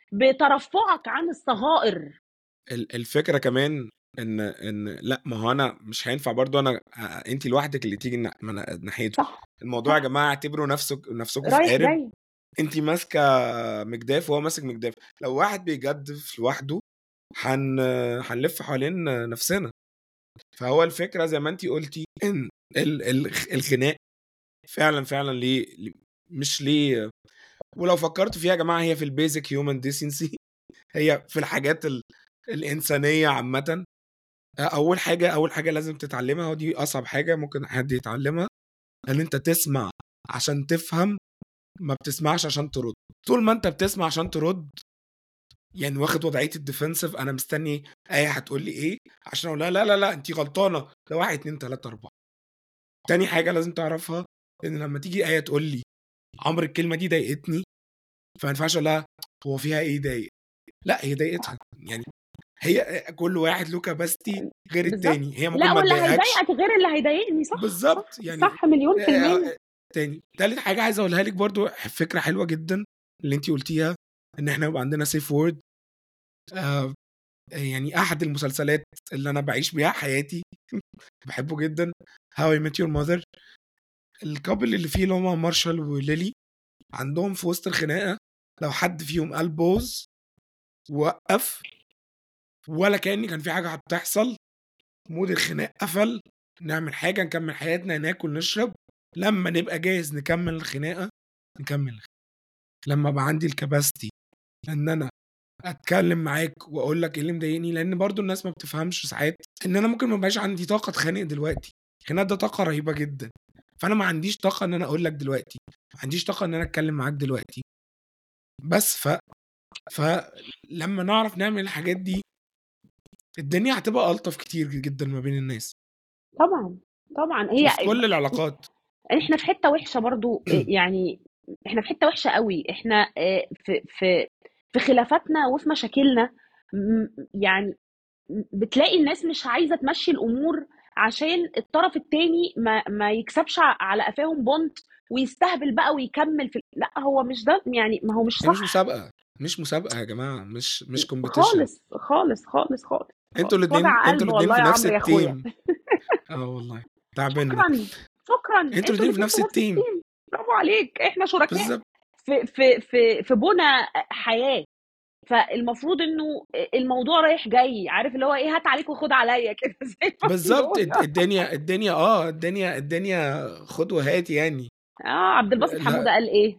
بترفعك عن الصغائر. ال- الفكرة كمان ان ان لا ما هو انا مش هينفع برضو انا انت لوحدك اللي تيجي نا- من- ناحيته. صح. الموضوع يا صح. جماعة اعتبروا نفسك نفسكم في رايح قارب، جاي. انت ماسكة مجداف وهو ماسك مجداف، لو واحد بيجدف لوحده هن هنلف حوالين نفسنا. فهو الفكرة زي ما انت قلتي ان ال- ال- الخناق فعلا فعلا ليه ليه- مش ليه. ولو فكرت فيها يا جماعة هي في البيزك هيومن ديسنسي، هي في الحاجات ال... الإنسانية عامة. أول حاجة أول حاجة لازم تتعلمها، ودي أصعب حاجة ممكن حد يتعلمها، إن أنت تسمع عشان تفهم، ما بتسمعش عشان ترد. طول ما أنت بتسمع عشان ترد يعني واخد وضعيه الديفنسيف، انا مستني ايه هتقول لي ايه عشان اقول لها لا لا لا انت غلطانه، ده واحد اتنين تلاته اربعه. تاني حاجه لازم تعرفها ان لما تيجي ايه تقول لي عمر الكلمه دي ضايقتني، فما ينفعش اقول لها هو فيها ايه ضايق، لا هي ضايقتها. يعني هي كل واحد له كاباستي غير بالظبط. التاني، هي ممكن لا ما واللي تضايقكش. هيضايقك غير اللي هيضايقني. صح صح بالظبط يعني. صح، مليون في آه، المية. آه، تاني تالت حاجه عايز اقولها لك برضو، فكره حلوه جدا اللي انت قلتيها، ان احنا يبقى عندنا سيف وورد. آه يعني احد المسلسلات اللي انا بعيش بيها حياتي بحبه جدا، هاو اي ميت يور ماذر. الكابل اللي فيه اللي هما مارشال وليلي، عندهم في وسط الخناقه لو حد فيهم قال بوز وقف، ولا كأن كان في حاجه هتحصل، مود الخناق قفل، نعمل حاجه نكمل حياتنا، ناكل نشرب، لما نبقى جاهز نكمل الخناقه نكمل الخناقة. لما ابقى عندي الكباستي ان انا اتكلم معاك واقول لك ايه اللي مضايقني، لان برضو الناس ما بتفهمش ساعات ان انا ممكن ما يبقاش عندي طاقه اتخانق دلوقتي. الخناق ده طاقه رهيبه جدا، فانا ما عنديش طاقه ان انا اقول لك دلوقتي، ما عنديش طاقه ان انا اتكلم معاك دلوقتي. بس ف فلما نعرف نعمل الحاجات دي الدنيا هتبقى الطف كتير جدا ما بين الناس طبعا طبعا. هي وفي كل العلاقات. احنا في حته وحشه برضو، يعني احنا في حته وحشه قوي. احنا آه، في في في خلافاتنا وفي مشاكلنا، م- يعني بتلاقي الناس مش عايزه تمشي الامور عشان الطرف التاني ما ما يكسبش على قفاهم بونت ويستهبل بقى ويكمل في. لا هو مش ده، يعني ما هو مش هي مش صح مسابقه، مش مسابقه يا جماعه، مش مش كومبيتيشن. خالص خالص خالص خالص انتوا خالص. الاثنين وجع انتوا قلب الاثنين والله في يا نفس عمرو يا اخويا. التيم. اه والله تعبنا. شكرا شكرا، انتوا انتوا الاثنين في الاثنين في نفس نفس التيم. التيم. برافو عليك، احنا شركاء بالظبط في في في في بنى حياه. فالمفروض انه الموضوع رايح جاي، عارف اللي هو ايه، هات عليك وخد عليا كده زي ما بالظبط بيقولوا. الد- الدنيا الدنيا اه الدنيا الدنيا خد وهات يعني. اه عبد الباسط حموده لا قال ايه؟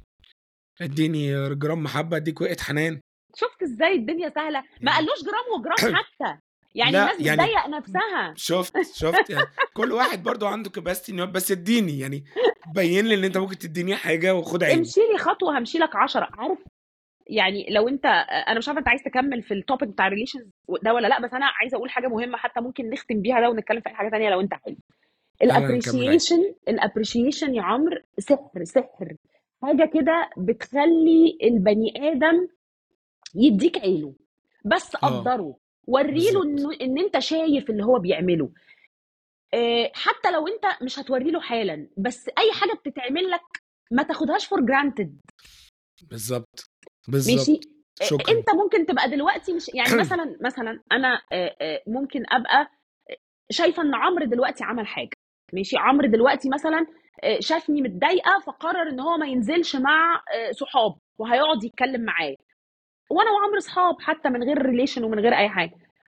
اديني جرام محبه اديك وقت حنان. شفت ازاي الدنيا سهله؟ ما يعني قالوش جرام وجرام حتى، يعني لا الناس يعني بتضايق نفسها. شفت شفت يعني كل واحد برضو عنده كباستي انه بس اديني، يعني بين لي ان انت ممكن تديني حاجه وخد عيني. امشي لي خطوه همشي لك عشرة، عارف؟ يعني لو انت، انا مش عارفه انت عايز تكمل في التوبيك بتاع الريليشنز ده ولا لا، بس انا عايزه اقول حاجه مهمه حتى ممكن نختم بيها ده ونتكلم في اي حاجه تانية لو انت حابب. تعالى نكمل عادي. الابريشيشن الابريشيشن يا عمرو سحر سحر. حاجه كده بتخلي البني ادم يديك عينه، بس اه قدره، وريله بالظبط انه ان انت شايف اللي هو بيعمله. آه، حتى لو انت مش هتوري له حالا، بس اي حاجه بتتعمل لك ما تاخدهاش فور جرانتد. بالظبط بالظبط. ماشي. آه، شكرا. انت ممكن تبقى دلوقتي مش، يعني مثلا مثلا انا آه، آه، ممكن ابقى شايفه ان عمرو دلوقتي عمل حاجه. ماشي، عمرو دلوقتي مثلا آه، شافني متضايقه فقرر ان هو ما ينزلش مع آه، صحاب وهيقعد يتكلم معايا، وانا وعمرو صحاب حتى من غير ريليشن ومن غير اي حاجه.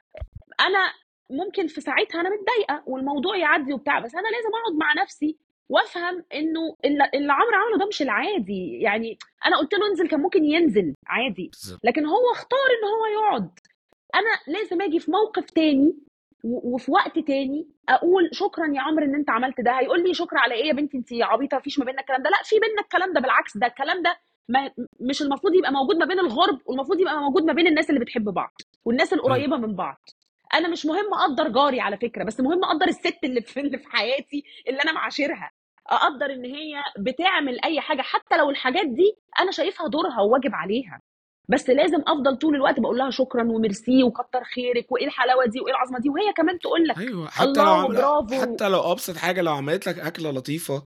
انا ممكن في ساعتها انا متضايقه والموضوع يعدي وبتاع، بس انا لازم اقعد مع نفسي وافهم انه اللي اللي عمرو عمله ده مش العادي. يعني انا قلت له انزل كان ممكن ينزل عادي، بالظبط لكن هو اختار ان هو يقعد. انا لازم اجي في موقف تاني و- وفي وقت تاني اقول شكرا يا عمرو ان انت عملت ده. هيقول لي شكرا على ايه يا بنتي، انت عبيطه، مفيش ما بيننا الكلام ده. لا في بيننا الكلام ده، بالعكس ده الكلام ده ما مش المفروض يبقى موجود ما بين الغرب، والمفروض يبقى موجود ما بين الناس اللي بتحب بعض والناس ايوه القريبه من بعض. انا مش مهم اقدر جاري على فكره، بس مهم اقدر الست اللي في اللي في حياتي اللي انا معاشرها، اقدر ان هي بتعمل اي حاجه حتى لو الحاجات دي انا شايفها دورها وواجب عليها، بس لازم افضل طول الوقت بقول لها شكرا وميرسي وكتر خيرك وايه الحلاوه دي وايه العظمه دي، وهي كمان تقول لك ايوه حتى لو الله عم... وبرافو. حتى لو ابسط حاجه، لو عملت لك اكله لطيفه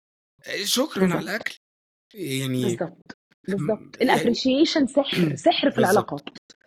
شكرا على بالظبط الاكل يعني. بالظبط بالظبط. يعني الابريشيشن سحر سحر في بالظبط. العلاقات.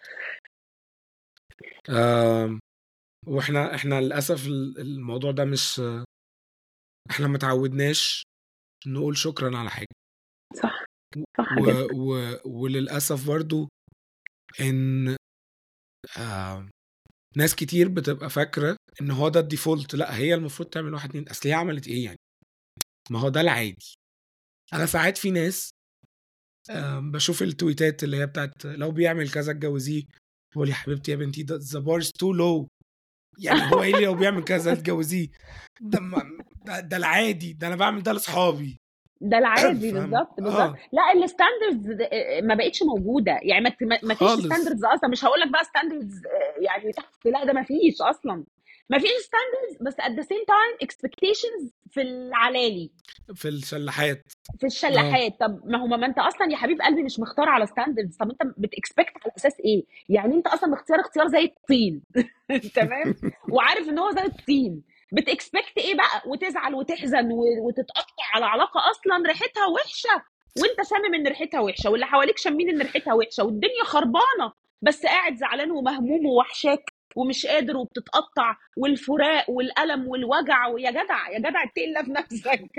آم، واحنا احنا للاسف ال- الموضوع ده مش، احنا ما تعودناش نقول شكرا على حاجه. صح صح و... جدا. و... وللاسف برضو ان آم، ناس كتير بتبقى فاكره ان هو ده الديفولت، لا هي المفروض تعمل واحد اتنين، اصل هي عملت ايه يعني، ما هو ده العادي. انا ساعات في ناس آم، بشوف التويتات اللي هي بتاعت لو بيعمل كذا اتجوزيه، بقول يا حبيبتي يا بنتي ده ذا بارز تو لو، يعني هو ايه اللي لو بيعمل كذا اتجوزيه؟ ده, ما- ده ده العادي، ده انا بعمل ده لاصحابي. ده العادي فاهم؟ بالظبط بالظبط. اه لا الستاندردز ما بقتش موجوده، يعني ما ما ما فيش خالص. ستاندردز اصلا. مش هقول لك بقى ستاندردز يعني تحت، لا ده ما فيش اصلا. ما فيش ستاندردز، بس at the same time expectations في العلالي، في الشلاحات. في اه الشلاحات. طب ما هو ما انت اصلا يا حبيب قلبي مش مختار على ستاندردز، طب انت بتكسبكت على اساس ايه؟ يعني انت اصلا مختار اختيار زي الطين تمام، وعارف ان هو زي الطين، بتكسبكت ايه بقى؟ وتزعل وتحزن و- وتتقطع على علاقه اصلا ريحتها وحشه، وانت شامم ان ريحتها وحشه، واللي حواليك شامين ان ريحتها وحشه، والدنيا خربانه، بس قاعد زعلان ومهموم ووحشاك ومش قادر وبتتقطع، والفراق والالم والوجع، ويا جدع يا جدع اتقي الله في نفسك.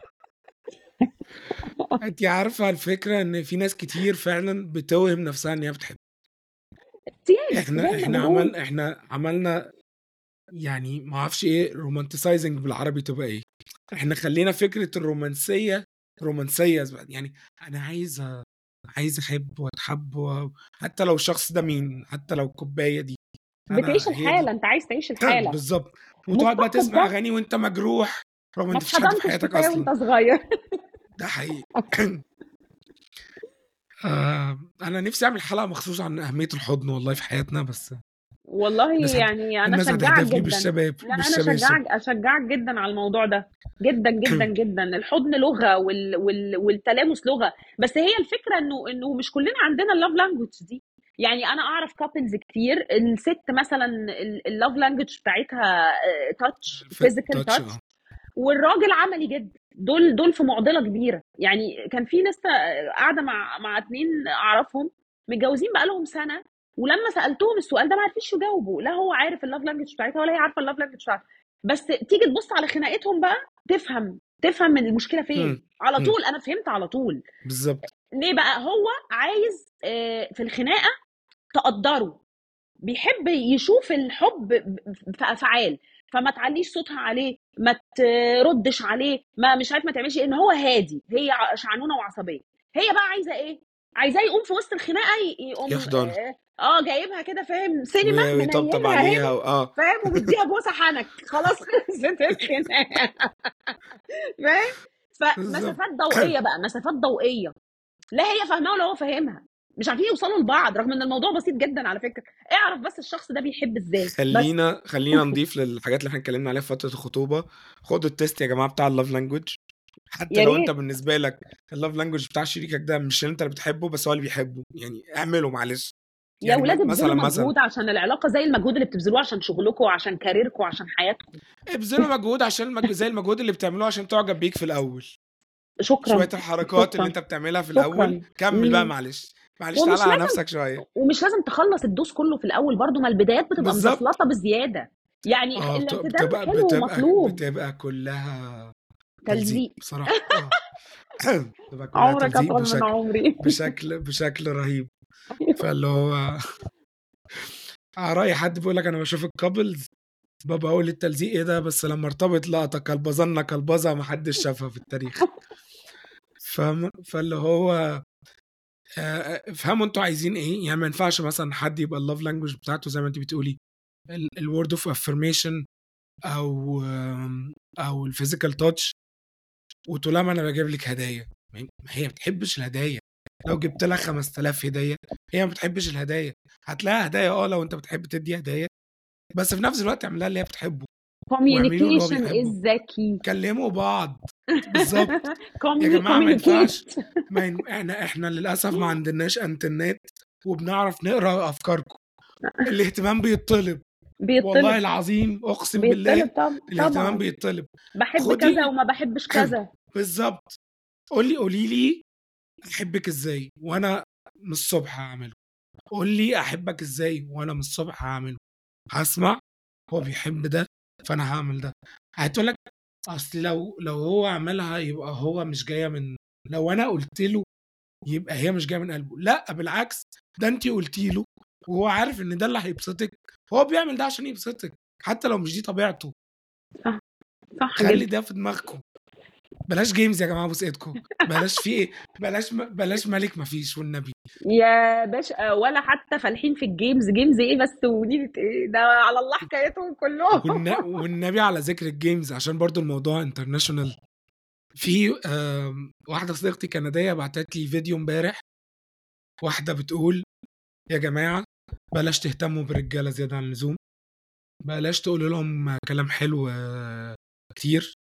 انت عارفه الفكره ان في ناس كتير فعلا بتوهم نفسها ان هي بتحب. سياج احنا زي ما احنا بنقول. عمل احنا عملنا يعني ما اعرفش ايه رومانتسايزنج بالعربي تبقى ايه. احنا خلينا فكره الرومانسيه رومانسيه يعني انا عايز عايز احب واتحب و- حتى لو الشخص ده مين، حتى لو الكوبايه دي بتعيش انا هي الحالة، دي. انت عايز تعيش الحالة، بالظبط. وتقعد بقى مفتقد تسمع ده. اغاني وانت مجروح رغم ما ان مفيش حد في اتحضنتش حياتك كفاية اصلا. وانت صغير. ده حقيقي. آه انا نفسي اعمل حلقه مخصوص عن اهميه الحضن والله في حياتنا، بس والله الناس هت... يعني انا الناس اشجعك هتحدف لي جدا. بالشباب لا انا بالشباب الشب. اشجعك اشجعك جدا على الموضوع ده، جدا جدا جدا. الحضن لغة وال... وال... والتلامس لغة، بس هي الفكرة انه انه مش كلنا عندنا اللاف لانجوج دي. يعني انا اعرف كابلز كتير الست مثلا اللاف لانجوج بتاعتها تاتش، فيزيكال تاتش تاتش، اه. والراجل عملي جدا. دول دول في معضله كبيره. يعني كان في ناس قاعده مع مع اتنين اعرفهم متجوزين بقالهم سنه، ولما سالتهم السؤال ده ما عرفوش يجاوبوا، لا هو عارف اللاف لانجوج بتاعتها ولا هي عارفه اللاف لانجوج بتاعتها. بس تيجي تبص على خناقتهم بقى تفهم تفهم من المشكله فين مم. على مم. طول. انا فهمت على طول بالظبط. ليه بقى. هو عايز آه، في الخناقه تقدره، بيحب يشوف الحب في افعال، فما تعليش صوتها عليه، ما تردش عليه، ما مش عارف ما تعملش ايه، ان هو هادي، هي ع- شعنونه وعصبيه. هي بقى عايزه ايه؟ عايزاه يقوم في وسط الخناقه ي- يقوم يحضن اه آه، جايبها كده فاهم، سينما و- ويطبطب منيمها عليها هنا و... اه فاهم، ومديها بوسه حنك، خلاص خلصت الخناقه. فاهم؟ بالظبط. فمسافات ضوئيه بقى، مسافات ضوئيه، لا هي فاهماه ولا هو فاهمها، مش عارفين يوصلوا لبعض، رغم ان الموضوع بسيط جدا على فكره. اعرف بس الشخص ده بيحب ازاي بس. خلينا خلينا نضيف للحاجات اللي احنا اتكلمنا عليها في فتره الخطوبه. خدوا التيست يا جماعه بتاع اللاف لانجوج. حتى يا لو انت ريت. بالنسبه لك اللاف لانجوج بتاع شريكك ده مش اللي انت اللي بتحبه، بس هو اللي بيحبه، يعني اعمله معلش. يا يعني ولاد م- مثلا ابذلوا مثلا مجهود عشان العلاقه زي المجهود اللي بتبذلوه عشان شغلكم وعشان كاريركم وعشان حياتكم. ابذلوا مجهود عشان المج... زي المجهود اللي بتعملوه عشان تعجب بيك في الاول. شويه شكرا. الحركات اللي شكرا. انت بتعملها في الاول شكرا. كمل بقى مم. معلش. معلش تعالى ومش على لازم نفسك شويه. ومش لازم تخلص الدوس كله في الاول برضو، ما البدايات بتبقى بالظبط. مزفلطه بزياده. يعني اه بت- الاعتذار بتبقى حلو بتبقى ومطلوب. بتبقى كلها تلزيق تلزيق. بصراحه اه. بتبقى كلها عمرك تلزيق اطول من بشكل عمري. بشكل بشكل رهيب. فاللي هو على رأي حد بيقول لك انا بشوف الكابلز بابا اقول التلزيق ايه ده، بس لما ارتبط لقطه كلبظنا كلبظه ما حدش شافها في التاريخ. فاهم؟ فاللي هو آه، افهموا انتوا عايزين ايه. يعني ما ينفعش مثلا حد يبقى اللاف لانجوج بتاعته زي ما انت بتقولي الورد اوف افرميشن او آم، او الفيزيكال تاتش، وتقول لها ما انا بجيب لك هدايا. ما هي ما بتحبش الهدايا. لو جبت لها خمسة آلاف هديه هي ما بتحبش الهدايا. هتلاقيها هدايا اه لو انت بتحب تدي هدايا، بس في نفس الوقت اعملها اللي هي بتحبه واعملوا له اللي هو communication بيحبه. is the key. كلموا بعض. بالظبط. يا Communi- جماعه ما ينفعش. communicate. ما ين... احنا احنا للاسف ما عندناش انترنت وبنعرف نقرا افكاركم. الاهتمام بيطلب. والله بيطلب. العظيم اقسم بالله بيطلب طب الاهتمام طبعا. بيطلب. بحب كذا خدي. وما بحبش كذا. بالظبط. قولي قولي لي احبك ازاي وانا من الصبح هعمله. قول لي احبك ازاي وانا من الصبح هعمله. هسمع. هو بيحب ده فانا هعمل ده. هتقول لك اصل لو لو هو عملها يبقى هو مش جايه من، لو انا قلت له يبقى هي مش جايه من قلبه. لا بالعكس، ده انت قلتي له وهو عارف ان ده اللي هيبسطك. هو بيعمل ده عشان يبسطك حتى لو مش دي طبيعته. صح. صح خلي جدا. ده في دماغكم. بلاش جيمز يا جماعه بوس ايدكم. بلاش في ايه. بلاش م... بلاش ملك مفيش والنبي. يا باشا ولا حتى فالحين في الجيمز، جيمز ايه بس ونيلة ايه ده، على الله حكايتهم كلهم. والن... والنبي على ذكر الجيمز عشان برضو الموضوع انترناشونال. في آم، واحدة صديقتي كندية بعتت لي فيديو امبارح، واحدة بتقول يا جماعة بلاش تهتموا بالرجالة زيادة عن اللزوم، بلاش تقولوا لهم كلام حلو آه، كتير،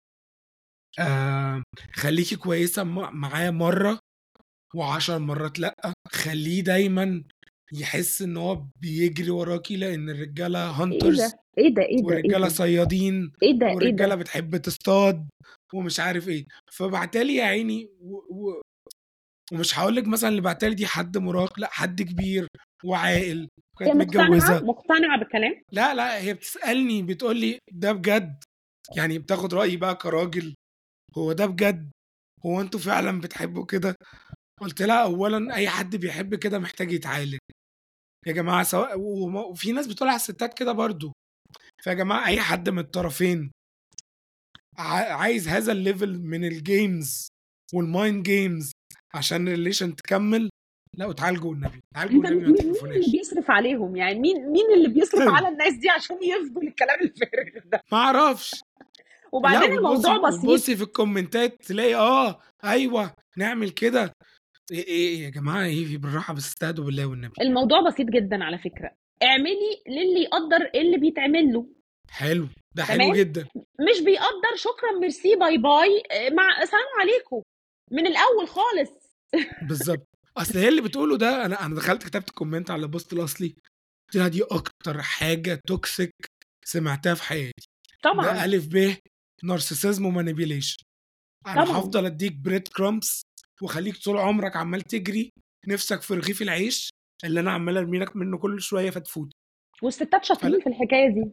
آه، خليكي كويسة م- معاه مرة وعشر مرات لأ، خليه دايما يحس ان هو بيجري وراكي، لان الرجالة ايه هانترز ده ايه ده ايه ده ايه والرجالة ده صيادين ايه ده ايه والرجالة ده بتحب تصطاد ومش عارف ايه. فبعتالي يا عيني و... و... ومش هقولك مثلا اللي بعتالي دي حد مراهق، لا حد كبير وعاقل هي وكانت مقتنعة متجوزة. مقتنعة بالكلام. لا لا هي بتسألني بتقولي ده بجد، يعني بتاخد رأيي بقى كراجل، هو ده بجد؟ هو انتوا فعلا بتحبوا كده؟ قلت لها اولا اي حد بيحب كده محتاج يتعالج يا جماعه، سواء وم- وفي ناس بتقول على الستات كده برضو. فيا جماعه اي حد من الطرفين ع- عايز هذا الليفل من الجيمز والمايند جيمز عشان الريليشن تكمل، لا اتعالجوا والنبي، اتعالجوا انت والنبي، ما مين مين اللي تقرفوناش. بيصرف عليهم؟ يعني مين مين اللي بيصرف على الناس دي عشان يفضل الكلام الفارغ ده؟ ما اعرفش. لا وبعدين وتبصي الموضوع بسيط. وتبصي في الكومنتات تلاقي اه ايوه نعمل كده. ايه ايه يا جماعه، ايه بالراحه بس استهدوا بالله والنبي. الموضوع بسيط جدا على فكرة. اعملي للي يقدر اللي بيتعمل له. حلو، ده حلو تمام. جدا. مش بيقدر، شكرا ميرسي باي باي، آه، مع السلام عليكم من الاول خالص. بالظبط. اصل هي اللي بتقوله ده، انا انا دخلت كتبت كومنت على البوست الاصلي، قلت لها دي اكتر حاجه توكسيك سمعتها في حياتي، ده طبعا الف ب نارسيسيزم ومانيبيوليشن. انا طبعا. هفضل اديك بريد كرامبس وخليك طول عمرك عمال تجري نفسك في رغيف العيش اللي انا عمال ارمي لك منه كل شويه فتفوت. والستات شاطرين فلا في الحكايه دي.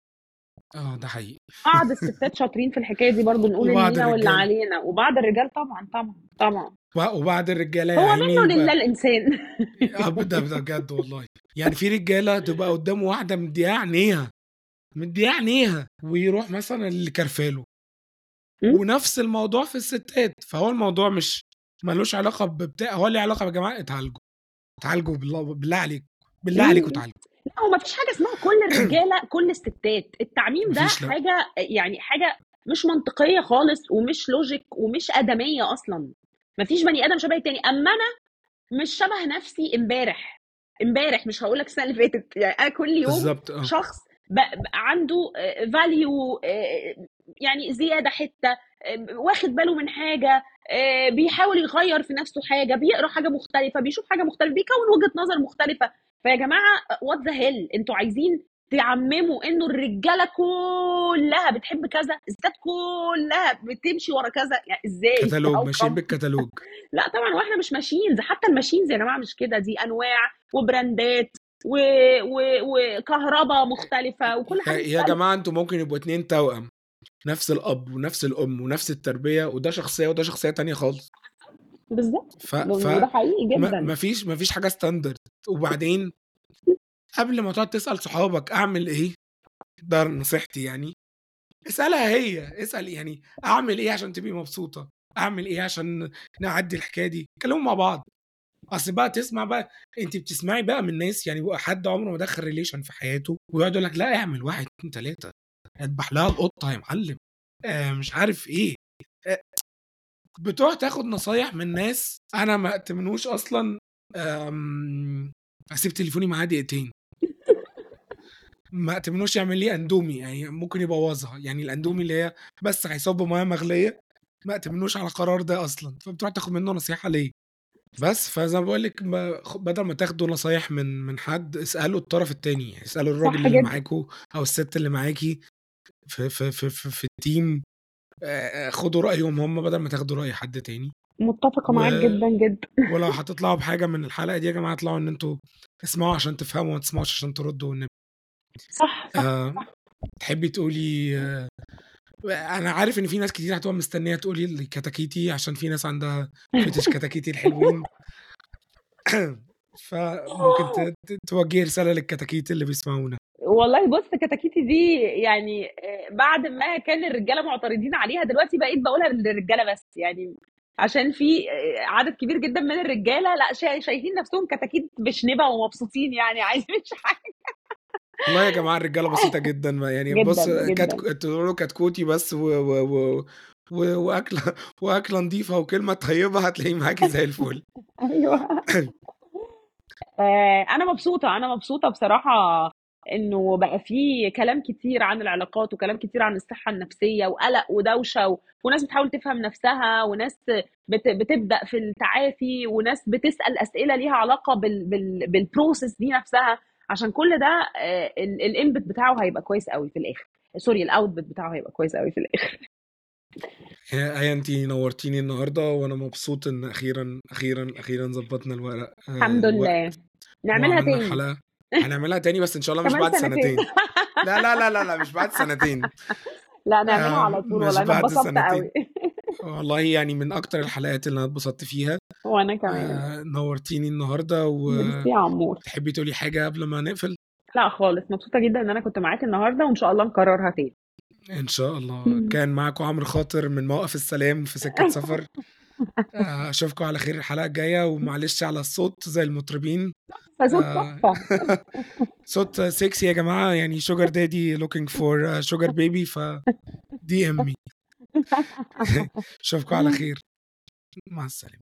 اه ده حقيقي. بعض الستات شاطرين في الحكايه دي برضو، نقول اللي وبعض لينا واللي الرجاله علينا، وبعض الرجال طبعا طبعا طبعا. وبعض الرجاله يا هو عيني منه لله يبقى الانسان. آه، ده ده بجد والله. يعني في رجاله تبقى قدامه واحده مديها عينيها مديها عينيها ويروح مثلا اللي كرفاله. م? ونفس الموضوع في الستات، فهو الموضوع مش ملوش علاقه ببتاع، هو ليه علاقه يا جماعه، اتعالجوا اتعالجوا بالله بالله عليك، بالله عليكم م? اتعالجوا. لا، هو مفيش حاجه اسمها كل الرجاله كل الستات. التعميم ده مفيش لا. حاجه يعني حاجه مش منطقيه خالص، ومش لوجيك، ومش ادميه اصلا. مفيش بني ادم شبه التاني. اما انا مش شبه نفسي امبارح. امبارح مش هقول لك السنه اللي فاتت، يعني انا كل يوم بالظبط اه. شخص ب- ب- عنده فاليو، يعني زياده حته، آه، واخد باله من حاجه، آه، بيحاول يغير في نفسه حاجه، بيقرا حاجه مختلفه، بيشوف حاجه مختلفه، بيكون وجهه نظر مختلفه. فيا جماعه وات ذا هيل، انتوا عايزين تعمموا انه الرجاله كلها بتحب كذا، الستات كلها بتمشي ورا كذا؟ يعني ازاي؟ كتالوج، هاو ماشيين كم؟ بالكتالوج. لا طبعا، واحنا مش ماشينز. حتى الماشينز يا جماعه مش كده، دي انواع وبراندات و... و... وكهرباء مختلفه وكل يا حاجه يا مختلفه. جماعه انتوا ممكن يبقوا اتنين توأم، نفس الاب ونفس الام ونفس التربيه، وده شخصيه وده شخصيه تانية خالص. بالظبط. ف ف وده حقيقي ما جدا. ما فيش ما فيش حاجه ستاندرد. وبعدين قبل ما تقعد تسال صحابك اعمل ايه، ده نصيحتي يعني، اسالها هي، اسال يعني اعمل ايه عشان تبقي مبسوطه، اعمل ايه عشان نعدي الحكايه دي، اتكلموا مع بعض. اصل بقى تسمع بقى، انت بتسمعي بقى من ناس، يعني بقى حد عمره ما دخل ريليشن في حياته ويقعد يقول لك لا اعمل واحد اتنين تلاته، اذبح لها القطه يا معلم، آه مش عارف ايه، آه بتروح تاخد نصايح من ناس انا ما اتمنوش اصلا. آم، اسيب تليفوني معاه دقيقتين، ما اتمنوش يعمل لي اندومي، يعني ممكن يبوظها، يعني الاندومي اللي هي بس هيصب ميه مغليه، ما اتمنوش على القرار ده اصلا، فبتروح تاخد منه نصيحه ليه؟ بس فزي ما بقول لك، بدل ما تاخدوا نصايح من من حد، اسالوا الطرف التاني، يعني اسالوا الراجل صح اللي جدا. معاكوا او الست اللي معاكي في في في في, في التيم، آه، خدوا رايهم هم بدل ما تاخدوا راي حد تاني. متفقه و... معاك جدا جدا. ولو هتطلعوا بحاجه من الحلقه دي يا جماعه، اطلعوا ان انتوا اسمعوا عشان تفهموا، ما تسمعوش عشان تردوا والنبي. صح صح. أه... تحبي تقولي أه... انا عارف ان في ناس كتير هتبقى مستنيه تقولي الكتاكيتي، عشان في ناس عندها فتش كتاكيتي الحلوين. فممكن ت- ت- توجهي رساله للكتاكيت اللي بيسمعونا. والله بص، كتاكيتي دي يعني آه، بعد ما كان الرجاله معترضين عليها، دلوقتي بقيت بقولها للرجاله بس، يعني عشان في آه، عدد كبير جدا من الرجاله لا شا- شايفين نفسهم كتاكيت بشنبه ومبسوطين، يعني عايزين مش حاجه. والله يا جماعه الرجاله بسيطه جدا، ما يعني بص جدا كات جدا. تقولوا كتكوتي بس و... و... و... و وأكلة وأكلة نضيفة وكلمة طيبة هتلاقيه معاكِ زي الفل. أيوه. آآ أنا مبسوطة، أنا مبسوطة بصراحة إنه بقى في كلام كتير عن العلاقات وكلام كتير عن الصحة النفسية وقلق ودوشة و وناس بتحاول تفهم نفسها وناس بت بتبدأ في التعافي وناس بتسأل أسئلة ليها علاقة بال بال بالprocess دي نفسها، عشان كل ده آآ ال الinput بتاعه هيبقى كويس أوي في الآخر. سوري الoutput بتاعه هيبقى كويس أوي في الآخر. يا آية أنتِ نورتيني النهارده، وأنا مبسوط إن أخيرًا، أخيرًا، أخيرًا ضبطنا الورق آآ الحمد الوقت لله. نعملها وعملنا تاني. الحلقة. هنعملها تاني بس إن شاء الله مش كمان بعد سنتين. سنتين. لا، لا، لا، لا، لا، مش بعد سنتين. لأ نعملها آآ على طول مش والله، أنا بعد اتبسطت أوي. سنتين. والله يعني من أكتر الحلقات اللي أنا اتبسطت فيها. وأنا كمان. آآ نورتيني النهارده، ميرسي يا عمور. وتحبي تقولي حاجة قبل ما نقفل؟ لأ خالص، مبسوطة جدًا إن أنا كنت معاك النهارده وإن شاء الله نكررها تاني. إن شاء الله. كان معاكم عمرو خاطر من موقف السلام في سكة سفر. آآ أشوفكم على خير الحلقة الجاية، ومعلش على الصوت زي المطربين. فصوت آآ تحفة. صوت sexy يا جماعة، يعني sugar daddy looking for sugar baby ف دي إم me. أشوفكم على خير. مع السلامة.